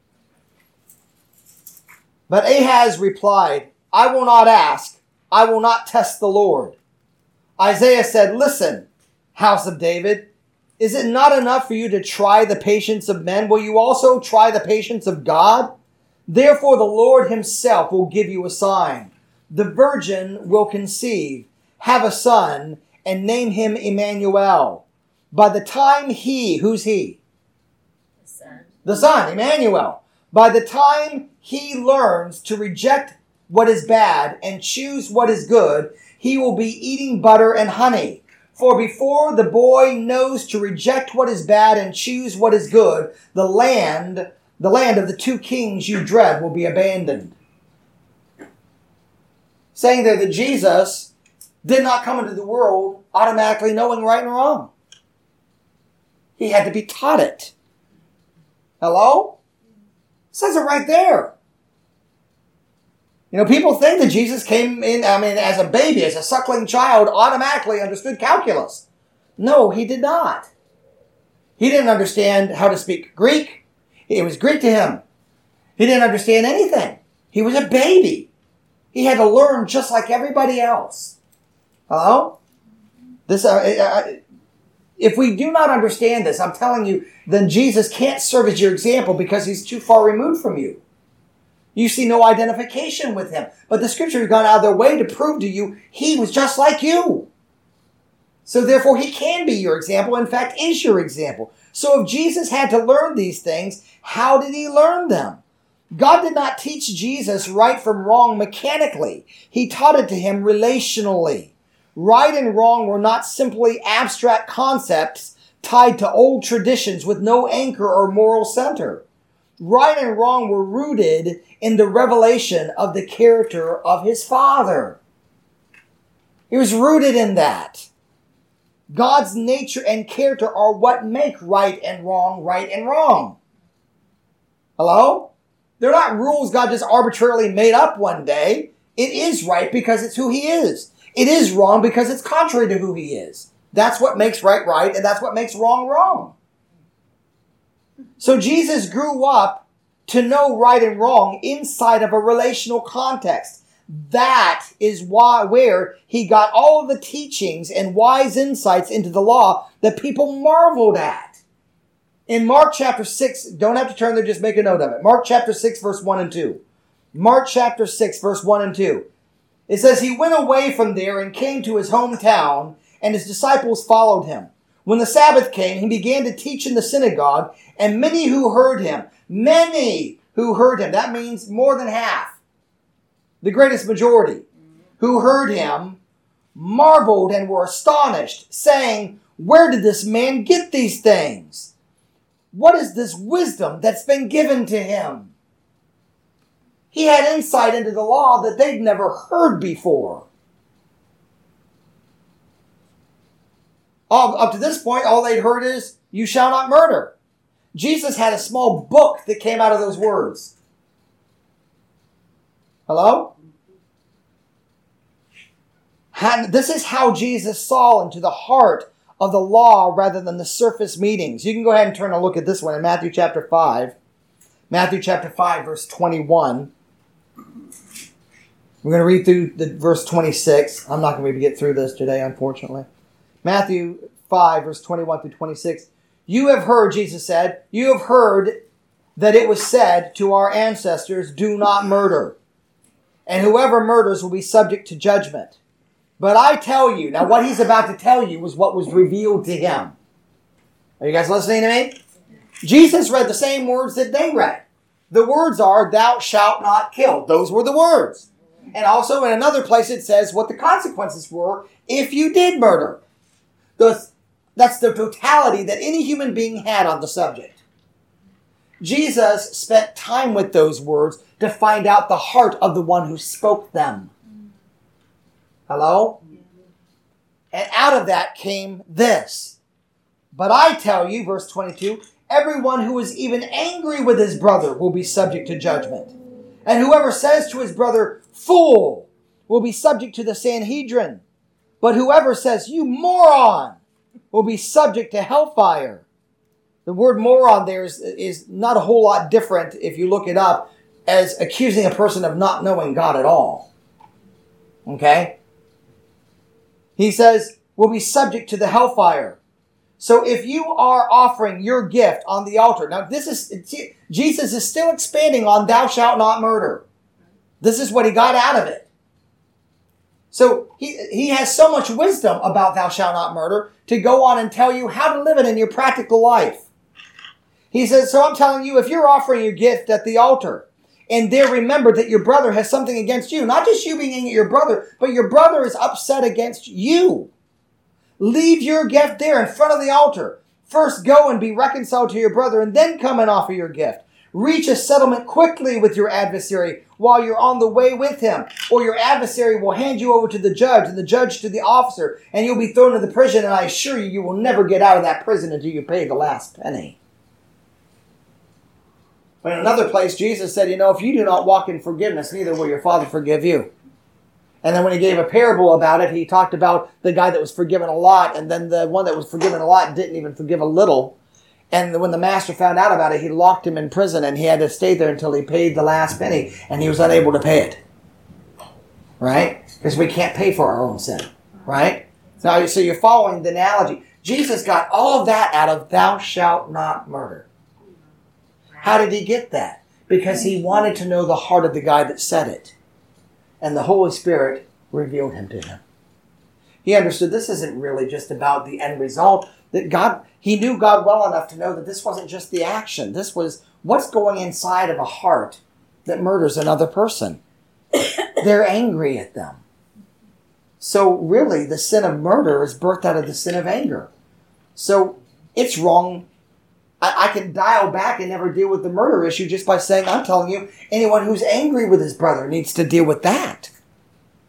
But Ahaz replied, I will not ask. I will not test the Lord. Isaiah said, listen, house of David, is it not enough for you to try the patience of men? Will you also try the patience of God? Therefore the Lord himself will give you a sign. The virgin will conceive, have a son, and name him Emmanuel. By the time he, who's he? The Son. The Son, Emmanuel. By the time he learns to reject what is bad and choose what is good, he will be eating butter and honey. For before the boy knows to reject what is bad and choose what is good, the land, the land of the two kings you dread will be abandoned. Saying there that Jesus did not come into the world automatically knowing right and wrong. He had to be taught it. Hello? It says it right there. You know, people think that Jesus came in, I mean, as a baby, as a suckling child, automatically understood calculus. No, he did not. He didn't understand how to speak Greek. It was Greek to him. He didn't understand anything. He was a baby. He had to learn just like everybody else. Hello? This, uh, uh, if we do not understand this, I'm telling you, then Jesus can't serve as your example because he's too far removed from you. You see no identification with him. But the scripture has gone out of their way to prove to you he was just like you. So therefore he can be your example. In fact, is your example. So if Jesus had to learn these things, how did he learn them? God did not teach Jesus right from wrong mechanically. He taught it to him relationally. Right and wrong were not simply abstract concepts tied to old traditions with no anchor or moral center. Right and wrong were rooted in the revelation of the character of his Father. He was rooted in that. God's nature and character are what make right and wrong right and wrong. Hello? They're not rules God just arbitrarily made up one day. It is right because it's who He is. It is wrong because it's contrary to who He is. That's what makes right right, and that's what makes wrong wrong. So Jesus grew up to know right and wrong inside of a relational context. That is why where He got all of the teachings and wise insights into the law that people marveled at. In Mark chapter six, don't have to turn there, just make a note of it. Mark chapter six, verse one and two. Mark chapter six, verse one and two. It says, He went away from there and came to His hometown, and His disciples followed Him. When the Sabbath came, He began to teach in the synagogue, and many who heard Him, many who heard Him, that means more than half, the greatest majority, who heard Him, marveled and were astonished, saying, Where did this man get these things? What is this wisdom that's been given to Him? He had insight into the law that they'd never heard before. All, up to this point, all they'd heard is, you shall not murder. Jesus had a small book that came out of those words. Hello? And this is how Jesus saw into the heart of the law rather than the surface meanings. You can go ahead and turn a look at this one in Matthew chapter five. Matthew chapter five, verse twenty-one. We're going to read through the verse twenty-six. I'm not going to be able to get through this today, unfortunately. Matthew five, verse twenty-one through twenty-six. You have heard, Jesus said, you have heard that it was said to our ancestors, do not murder. And whoever murders will be subject to judgment. But I tell you, now what He's about to tell you was what was revealed to Him. Are you guys listening to me? Jesus read the same words that they read. The words are, thou shalt not kill. Those were the words. And also in another place it says what the consequences were if you did murder. Those, that's the totality that any human being had on the subject. Jesus spent time with those words to find out the heart of the one who spoke them. Hello? And out of that came this. But I tell you, verse twenty-two, everyone who is even angry with his brother will be subject to judgment. And whoever says to his brother, fool, will be subject to the Sanhedrin. But whoever says, you moron, will be subject to hellfire. The word moron there is, is not a whole lot different, if you look it up, as accusing a person of not knowing God at all. Okay? He says, will be subject to the hellfire. So if you are offering your gift on the altar, now this is, Jesus is still expanding on thou shalt not murder. This is what He got out of it. So he, he has so much wisdom about thou shalt not murder to go on and tell you how to live it in your practical life. He says, so I'm telling you, if you're offering your gift at the altar, and there remember that your brother has something against you, not just you being angry at your brother, but your brother is upset against you. Leave your gift there in front of the altar. First go and be reconciled to your brother, and then come and offer your gift. Reach a settlement quickly with your adversary while you're on the way with him, or your adversary will hand you over to the judge, and the judge to the officer, and you'll be thrown into the prison, and I assure you, you will never get out of that prison until you pay the last penny. But in another place, Jesus said, you know, if you do not walk in forgiveness, neither will your Father forgive you. And then when He gave a parable about it, He talked about the guy that was forgiven a lot, and then the one that was forgiven a lot didn't even forgive a little. And when the master found out about it, he locked him in prison, and he had to stay there until he paid the last penny, and he was unable to pay it. Right? Because we can't pay for our own sin. Right? So, so you're following the analogy. Jesus got all of that out of thou shalt not murder. How did He get that? Because He wanted to know the heart of the guy that said it. And the Holy Spirit revealed Him to him. He understood this isn't really just about the end result. That God, he knew God well enough to know that this wasn't just the action. This was what's going inside of a heart that murders another person. They're angry at them. So really, the sin of murder is birthed out of the sin of anger. So it's wrong. I, I can dial back and never deal with the murder issue just by saying, I'm telling you, anyone who's angry with his brother needs to deal with that.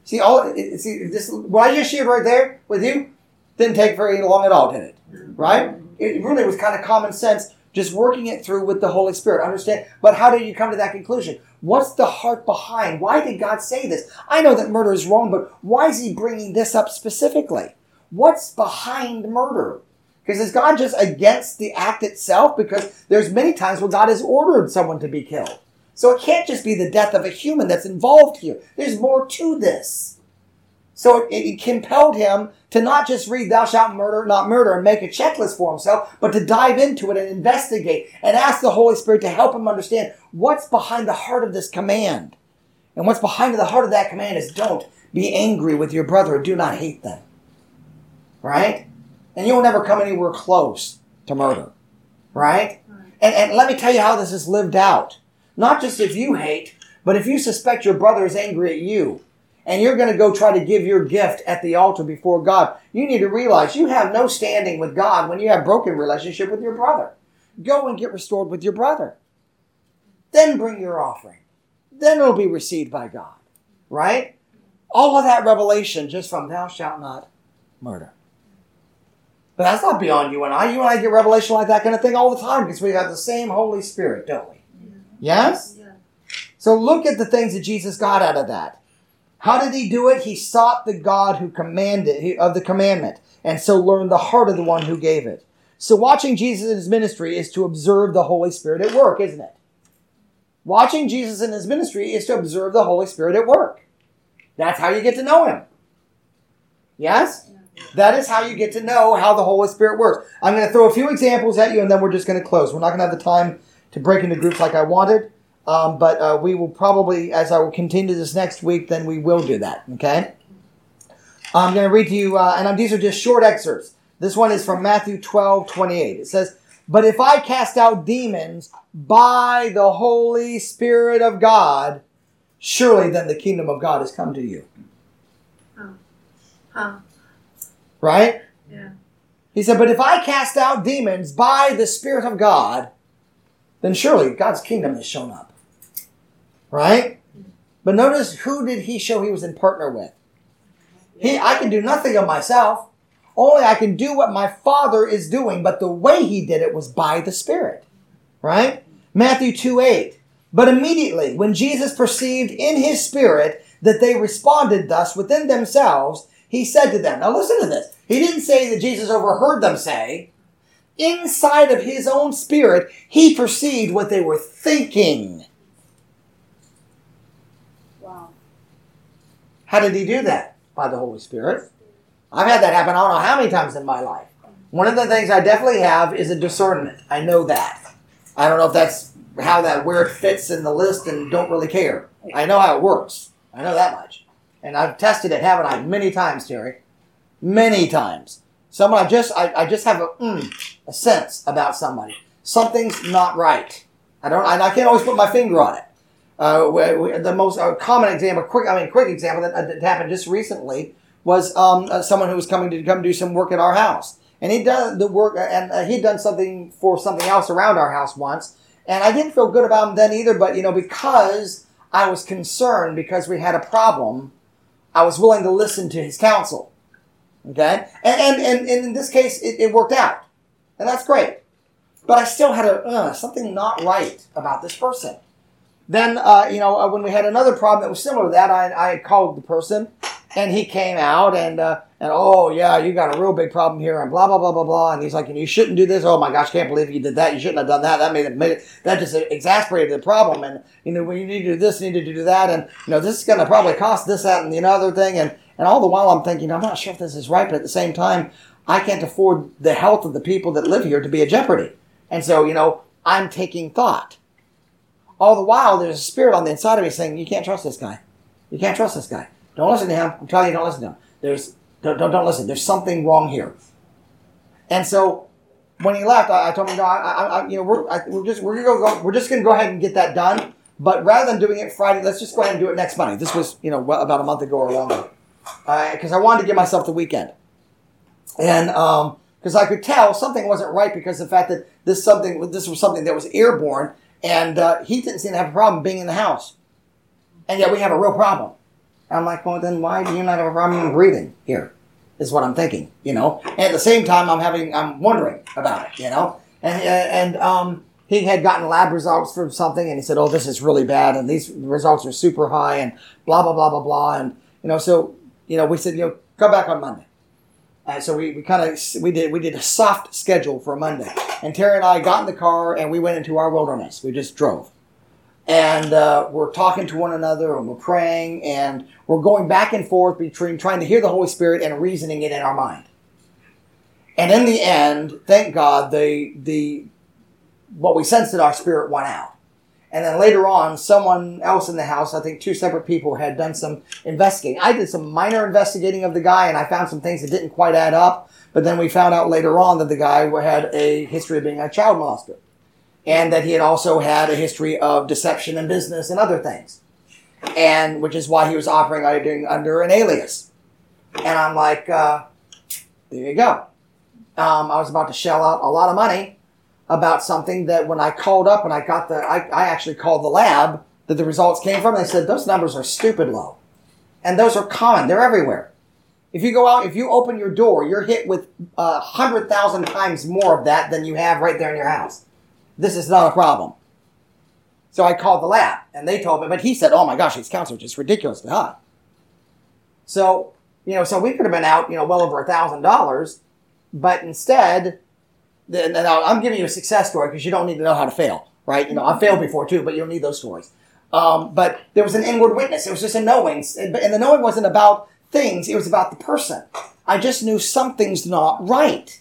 See, all see this. What I just shared right there with you didn't take very long at all, did it? Right? It really was kind of common sense, just working it through with the Holy Spirit. Understand? But how did you come to that conclusion? What's the heart behind? Why did God say this? I know that murder is wrong, but why is He bringing this up specifically? What's behind murder? Because is God just against the act itself? Because there's many times where God has ordered someone to be killed. So it can't just be the death of a human that's involved here. There's more to this. So it, it compelled him to not just read thou shalt murder, not murder, and make a checklist for himself, but to dive into it and investigate and ask the Holy Spirit to help him understand what's behind the heart of this command. And what's behind the heart of that command is don't be angry with your brother. Do not hate them. Right? And you'll never come anywhere close to murder. Right? And, and let me tell you how this is lived out. Not just if you hate, but if you suspect your brother is angry at you, and you're going to go try to give your gift at the altar before God, you need to realize you have no standing with God when you have broken relationship with your brother. Go and get restored with your brother. Then bring your offering. Then it'll be received by God. Right? All of that revelation just from thou shalt not murder. But that's not beyond you and I. You and I get revelation like that kind of thing all the time because we have the same Holy Spirit, don't we? Yes? Yeah. So look at the things that Jesus got out of that. How did He do it? He sought the God who commanded of the commandment, and so learned the heart of the one who gave it. So watching Jesus in His ministry is to observe the Holy Spirit at work, isn't it? Watching Jesus in His ministry is to observe the Holy Spirit at work. That's how you get to know Him. Yes? That is how you get to know how the Holy Spirit works. I'm going to throw a few examples at you, and then we're just going to close. We're not going to have the time to break into groups like I wanted. Um, but uh, we will probably, as I will continue this next week, then we will do that. Okay? I'm going to read to you, uh, and um, these are just short excerpts. This one is from Matthew twelve twenty-eight. It says, "But if I cast out demons by the Holy Spirit of God, surely then the kingdom of God has come to you." Huh. Huh. Right? Yeah. He said, "But if I cast out demons by the Spirit of God, then surely God's kingdom has shown up." Right? But notice, who did He show He was in partner with? He, I can do nothing of myself. Only I can do what my Father is doing, but the way He did it was by the Spirit. Right? Matthew two eight. "But immediately, when Jesus perceived in His Spirit that they responded thus within themselves, He said to them," now listen to this. He didn't say that Jesus overheard them say. Inside of His own Spirit, He perceived what they were thinking. Wow. How did He do that? By the Holy Spirit. I've had that happen I don't know how many times in my life. One of the things I definitely have is a discernment. I know that. I don't know if that's how that, where it fits in the list, and don't really care. I know how it works. I know that much. And I've tested it, haven't I? Many times, Terry. Many times. Someone I just I, I just have a mm, a sense about somebody. Something's not right. I don't. I, I can't always put my finger on it. Uh, we, we, the most uh, common example, quick I mean, quick example that, uh, that happened just recently was um, uh, someone who was coming to come do some work at our house, and he'd done the work, and uh, he'd done something for something else around our house once, and I didn't feel good about him then either. But you know, because I was concerned because we had a problem, I was willing to listen to his counsel. Okay? And, and, and, and in this case, it, it worked out. And that's great. But I still had a, uh, something not right about this person. Then, uh, you know, when we had another problem that was similar to that, I, I called the person, and he came out, and, uh, and oh, yeah, you got a real big problem here, and blah, blah, blah, blah, blah. And he's like, and you shouldn't do this. Oh, my gosh, can't believe you did that. You shouldn't have done that. That made it, made it that just exasperated the problem. And, you know, when you need to do this, you need to do that. And, you know, this is going to probably cost this, that, and the other thing. And, and all the while I'm thinking, I'm not sure if this is right, but at the same time, I can't afford the health of the people that live here to be at jeopardy. And so, you know, I'm taking thought. All the while, there's a spirit on the inside of me saying, you can't trust this guy. You can't trust this guy. Don't listen to him. I'm telling you, don't listen to him. There's, don't, don't, don't listen. There's something wrong here. And so, when he left, I, I told him, no, I, I, you know, we're, I, we're just, we're gonna go, we're just going to go ahead and get that done. But rather than doing it Friday, let's just go ahead and do it next Monday. This was, you know, well, about a month ago or longer. Because uh, I wanted to give myself the weekend. And, um, because I could tell something wasn't right because of the fact that this something, this was something that was airborne. And uh, he didn't seem to have a problem being in the house. And yet we have a real problem. And I'm like, well, then why do you not have a problem breathing here? Is what I'm thinking, you know. And at the same time, I'm having, I'm wondering about it, you know. And and um, he had gotten lab results for something, and he said, oh, this is really bad, and these results are super high, and blah, blah, blah, blah, blah. And, you know, so, you know, we said, you know, come back on Monday. And so we, we kind of, we did we did a soft schedule for Monday. And Terry and I got in the car, and we went into our wilderness. We just drove. And uh, we're talking to one another, and we're praying, and we're going back and forth between trying to hear the Holy Spirit and reasoning it in our mind. And in the end, thank God, the the what we sensed in our spirit went out. And then later on, someone else in the house, I think two separate people, had done some investigating. I did some minor investigating of the guy, and I found some things that didn't quite add up. But then we found out later on that the guy had a history of being a child molester. And that he had also had a history of deception in business and other things. And which is why he was operating under an alias. And I'm like, uh, there you go. Um, I was about to shell out a lot of money about something that when I called up and I got the, I, I actually called the lab that the results came from. They said, those numbers are stupid low. And those are common. They're everywhere. If you go out, if you open your door, you're hit with a hundred thousand times more of that than you have right there in your house. This is not a problem. So I called the lab, and they told me, but he said, oh my gosh, these counts are just ridiculously high. So, you know, so we could have been out, you know, well over a thousand dollars, but instead, and I'm giving you a success story because you don't need to know how to fail, right? You know, I've failed before too, but you don't need those stories. Um, but there was an inward witness. It was just a knowing, and the knowing wasn't about things, it was about the person. I just knew something's not right.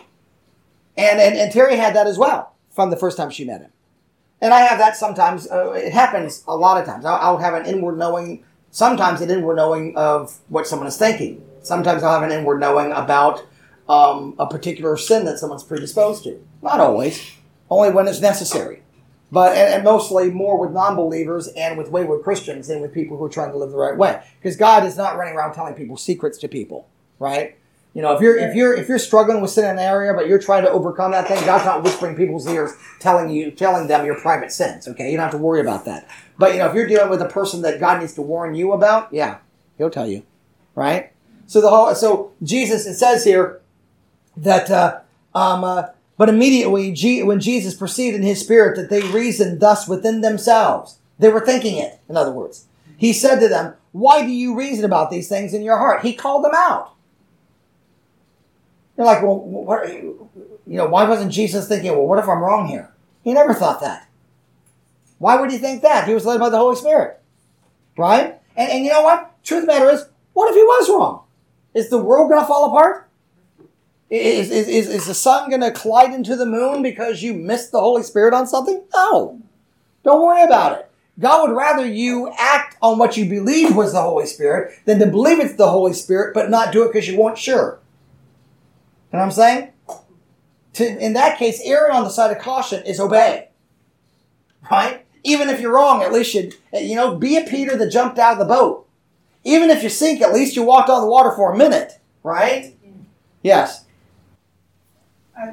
And, and, and Terry had that as well. From the first time she met him. And I have that sometimes. Uh, it happens a lot of times. I'll, I'll have an inward knowing, sometimes an inward knowing of what someone is thinking. Sometimes I'll have an inward knowing about um, a particular sin that someone's predisposed to. Not always. Only when it's necessary. But and, and mostly more with non-believers and with wayward Christians than with people who are trying to live the right way. Because God is not running around telling people secrets to people. Right? You know, if you're if you're if you're struggling with sin in an area, but you're trying to overcome that thing, God's not whispering people's ears, telling you, telling them your private sins. Okay, you don't have to worry about that. But you know, if you're dealing with a person that God needs to warn you about, yeah, He'll tell you, right? So the whole so Jesus, it says here that uh, um, uh, but immediately G, when Jesus perceived in His spirit that they reasoned thus within themselves, they were thinking it. In other words, He said to them, "Why do you reason about these things in your heart?" He called them out. You're like, well, what, you know, why wasn't Jesus thinking, well, what if I'm wrong here? He never thought that. Why would he think that? He was led by the Holy Spirit. Right? And, and you know what? Truth of the matter is, what if he was wrong? Is the world going to fall apart? Is, is, is, is the sun going to collide into the moon because you missed the Holy Spirit on something? No. Don't worry about it. God would rather you act on what you believed was the Holy Spirit than to believe it's the Holy Spirit but not do it because you weren't sure. You know what I'm saying? To, in that case, erring on the side of caution is obey. Right? Even if you're wrong, at least you, you know, be a Peter that jumped out of the boat. Even if you sink, at least you walked on the water for a minute. Right? Yes. Uh,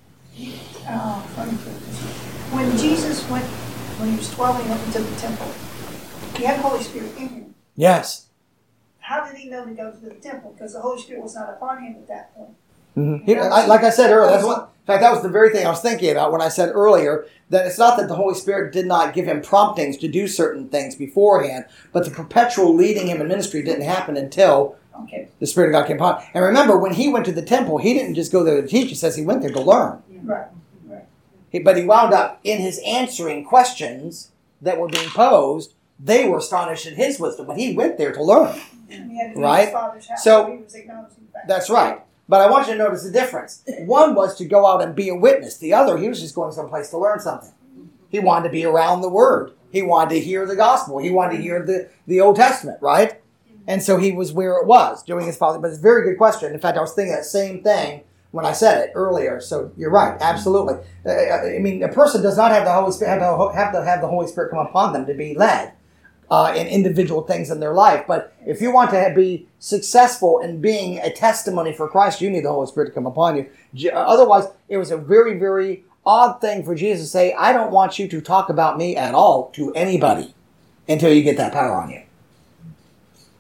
uh, when Jesus went, when he was twelve and he went into the temple, he had the Holy Spirit in him. Yes. How did he know to go to the temple? Because the Holy Spirit was not upon him at that point. Mm-hmm. He, I, like I said earlier, that's what, in fact, that was the very thing I was thinking about when I said earlier that it's not that the Holy Spirit did not give him promptings to do certain things beforehand, but the perpetual leading him in ministry didn't happen until okay. the Spirit of God came upon him. And remember, when he went to the temple, he didn't just go there to teach. He says he went there to learn. Right, right. He, but he wound up in his answering questions that were being posed. They were astonished at his wisdom, but he went there to learn. And he had to right? His father's house, so he was acknowledging that. That's right. But I want you to notice the difference. One was to go out and be a witness. The other, he was just going someplace to learn something. He wanted to be around the Word. He wanted to hear the gospel. He wanted to hear the, the Old Testament, right? And so he was where it was, doing his father. But it's a very good question. In fact, I was thinking that same thing when I said it earlier. So you're right, absolutely. I mean, a person does not have the Holy Spirit, have to have, to have the Holy Spirit come upon them to be led. Uh, in individual things in their life. But if you want to be successful in being a testimony for Christ, you need the Holy Spirit to come upon you. Otherwise, it was a very, very odd thing for Jesus to say, I don't want you to talk about me at all to anybody until you get that power on you.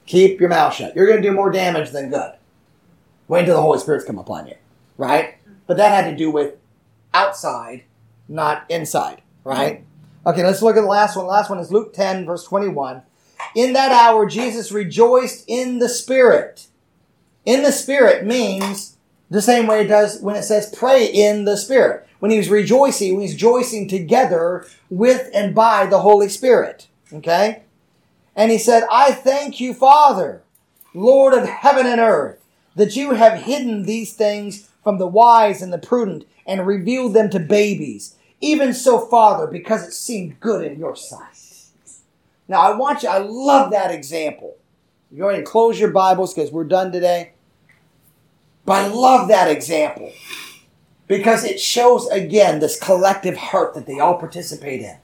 Keep your mouth shut. You're going to do more damage than good. Wait until the Holy Spirit's come upon you. Right? But that had to do with outside, not inside. Right? Okay, let's look at the last one. The last one is Luke ten, verse twenty-one. In that hour, Jesus rejoiced in the Spirit. In the Spirit means the same way it does when it says pray in the Spirit. When he was rejoicing, he was rejoicing together with and by the Holy Spirit. Okay? And he said, I thank you, Father, Lord of heaven and earth, that you have hidden these things from the wise and the prudent and revealed them to babies. Even so, Father, because it seemed good in your sight. Now, I want you, I love that example. You're going to close your Bibles because we're done today. But I love that example because it shows, again, this collective heart that they all participate in.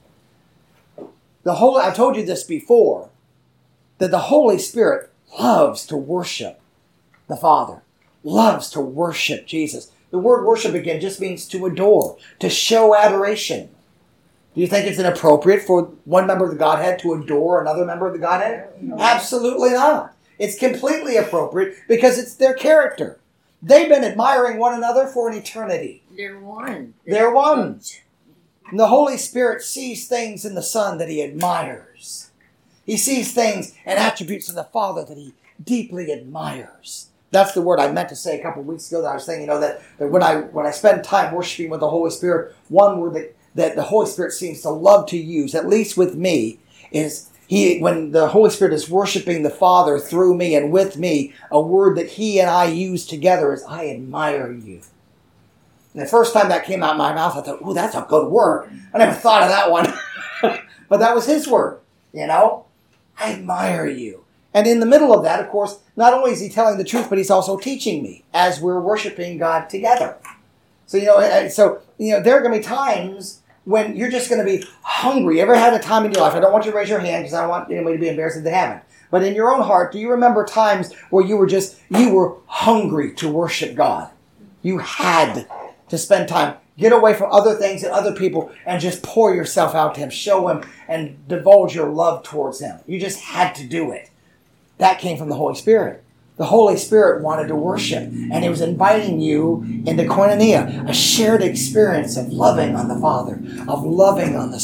The Holy, I've told you this before, that the Holy Spirit loves to worship the Father, loves to worship Jesus. The word worship, again, just means to adore, to show adoration. Do you think it's inappropriate for one member of the Godhead to adore another member of the Godhead? No. Absolutely not. It's completely appropriate because it's their character. They've been admiring one another for an eternity. They're one. They're one. And the Holy Spirit sees things in the Son that he admires. He sees things and attributes in the Father that he deeply admires. That's the word I meant to say a couple of weeks ago that I was saying, you know, that, that when I when I spend time worshiping with the Holy Spirit, one word that, that the Holy Spirit seems to love to use, at least with me, is he when the Holy Spirit is worshiping the Father through me and with me, a word that he and I use together is, I admire you. And the first time that came out of my mouth, I thought, ooh, that's a good word. I never thought of that one. But that was his word, you know? I admire you. And in the middle of that, of course, not only is he telling the truth, but he's also teaching me as we're worshiping God together. So, you know, so, you know, there are going to be times when you're just going to be hungry. Ever had a time in your life? I don't want you to raise your hand because I don't want anybody to be embarrassed if they haven't. But in your own heart, do you remember times where you were just, you were hungry to worship God? You had to spend time, get away from other things and other people and just pour yourself out to him, show him and divulge your love towards him. You just had to do it. That came from the Holy Spirit. The Holy Spirit wanted to worship, and he was inviting you into koinonia, a shared experience of loving on the Father, of loving on the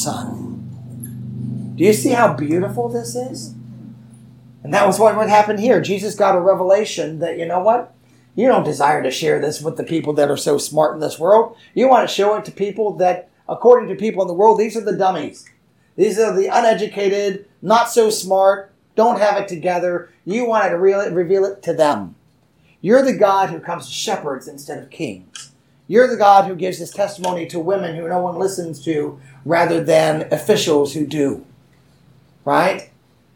Son. Do you see how beautiful this is? And that was what would happen here. Jesus got a revelation that, you know what? You don't desire to share this with the people that are so smart in this world. You want to show it to people that, according to people in the world, these are the dummies. These are the uneducated, not so smart, don't have it together. You want to reveal it to them. You're the God who comes to shepherds instead of kings. You're the God who gives his testimony to women who no one listens to rather than officials who do. Right?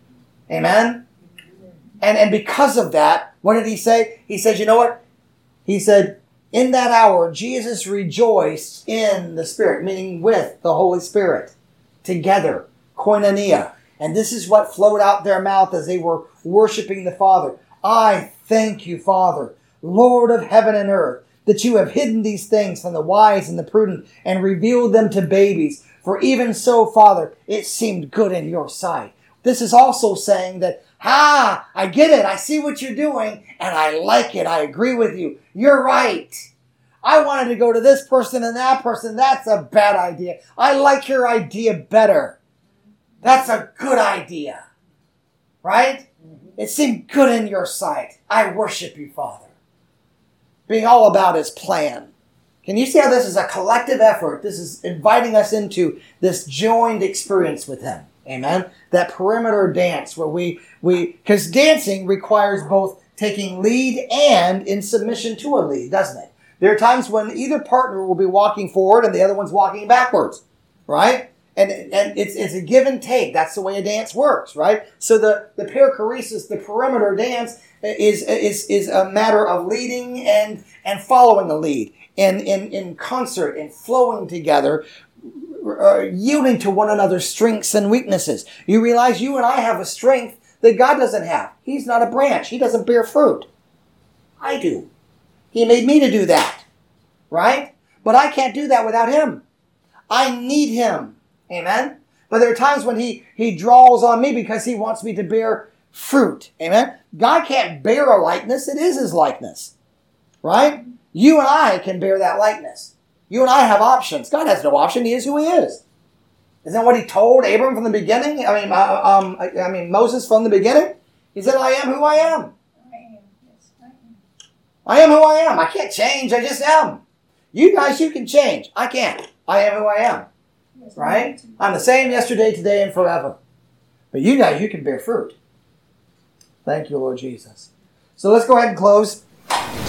Amen? And, and because of that, what did he say? He said, you know what? He said, in that hour, Jesus rejoiced in the Spirit, meaning with the Holy Spirit, together, koinonia. And this is what flowed out their mouth as they were worshiping the Father. I thank you, Father, Lord of heaven and earth, that you have hidden these things from the wise and the prudent and revealed them to babies. For even so, Father, it seemed good in your sight. This is also saying that, ah, I get it. I see what you're doing, and I like it. I agree with you. You're right. I wanted to go to this person and that person. That's a bad idea. I like your idea better. That's a good idea. Right? It seemed good in your sight. I worship you, Father. Being all about his plan. Can you see how this is a collective effort? This is inviting us into this joined experience with him. Amen? That perimeter dance where we, we, because dancing requires both taking lead and in submission to a lead, doesn't it? There are times when either partner will be walking forward and the other one's walking backwards. Right? And, and it's, it's a give and take. That's the way a dance works, right? So the, the perichoresis, the perimeter dance, is, is, is a matter of leading and, and following the lead. In, in, in concert and flowing together, uh, yielding to one another's strengths and weaknesses. You realize you and I have a strength that God doesn't have. He's not a branch. He doesn't bear fruit. I do. He made me to do that, right? But I can't do that without him. I need him. Amen? But there are times when he, he draws on me because he wants me to bear fruit. Amen? God can't bear a likeness. It is his likeness. Right? You and I can bear that likeness. You and I have options. God has no option. He is who he is. Isn't that what he told Abram from the beginning? I mean, uh, um, I, I mean Moses from the beginning? He said, I am who I am. I am. Yes, I am. I am who I am. I can't change. I just am. You guys, you can change. I can't. I am who I am. Yes, Right? I am. I'm the same yesterday, today, and forever. But you guys, you can bear fruit. Thank you, Lord Jesus. So let's go ahead and close.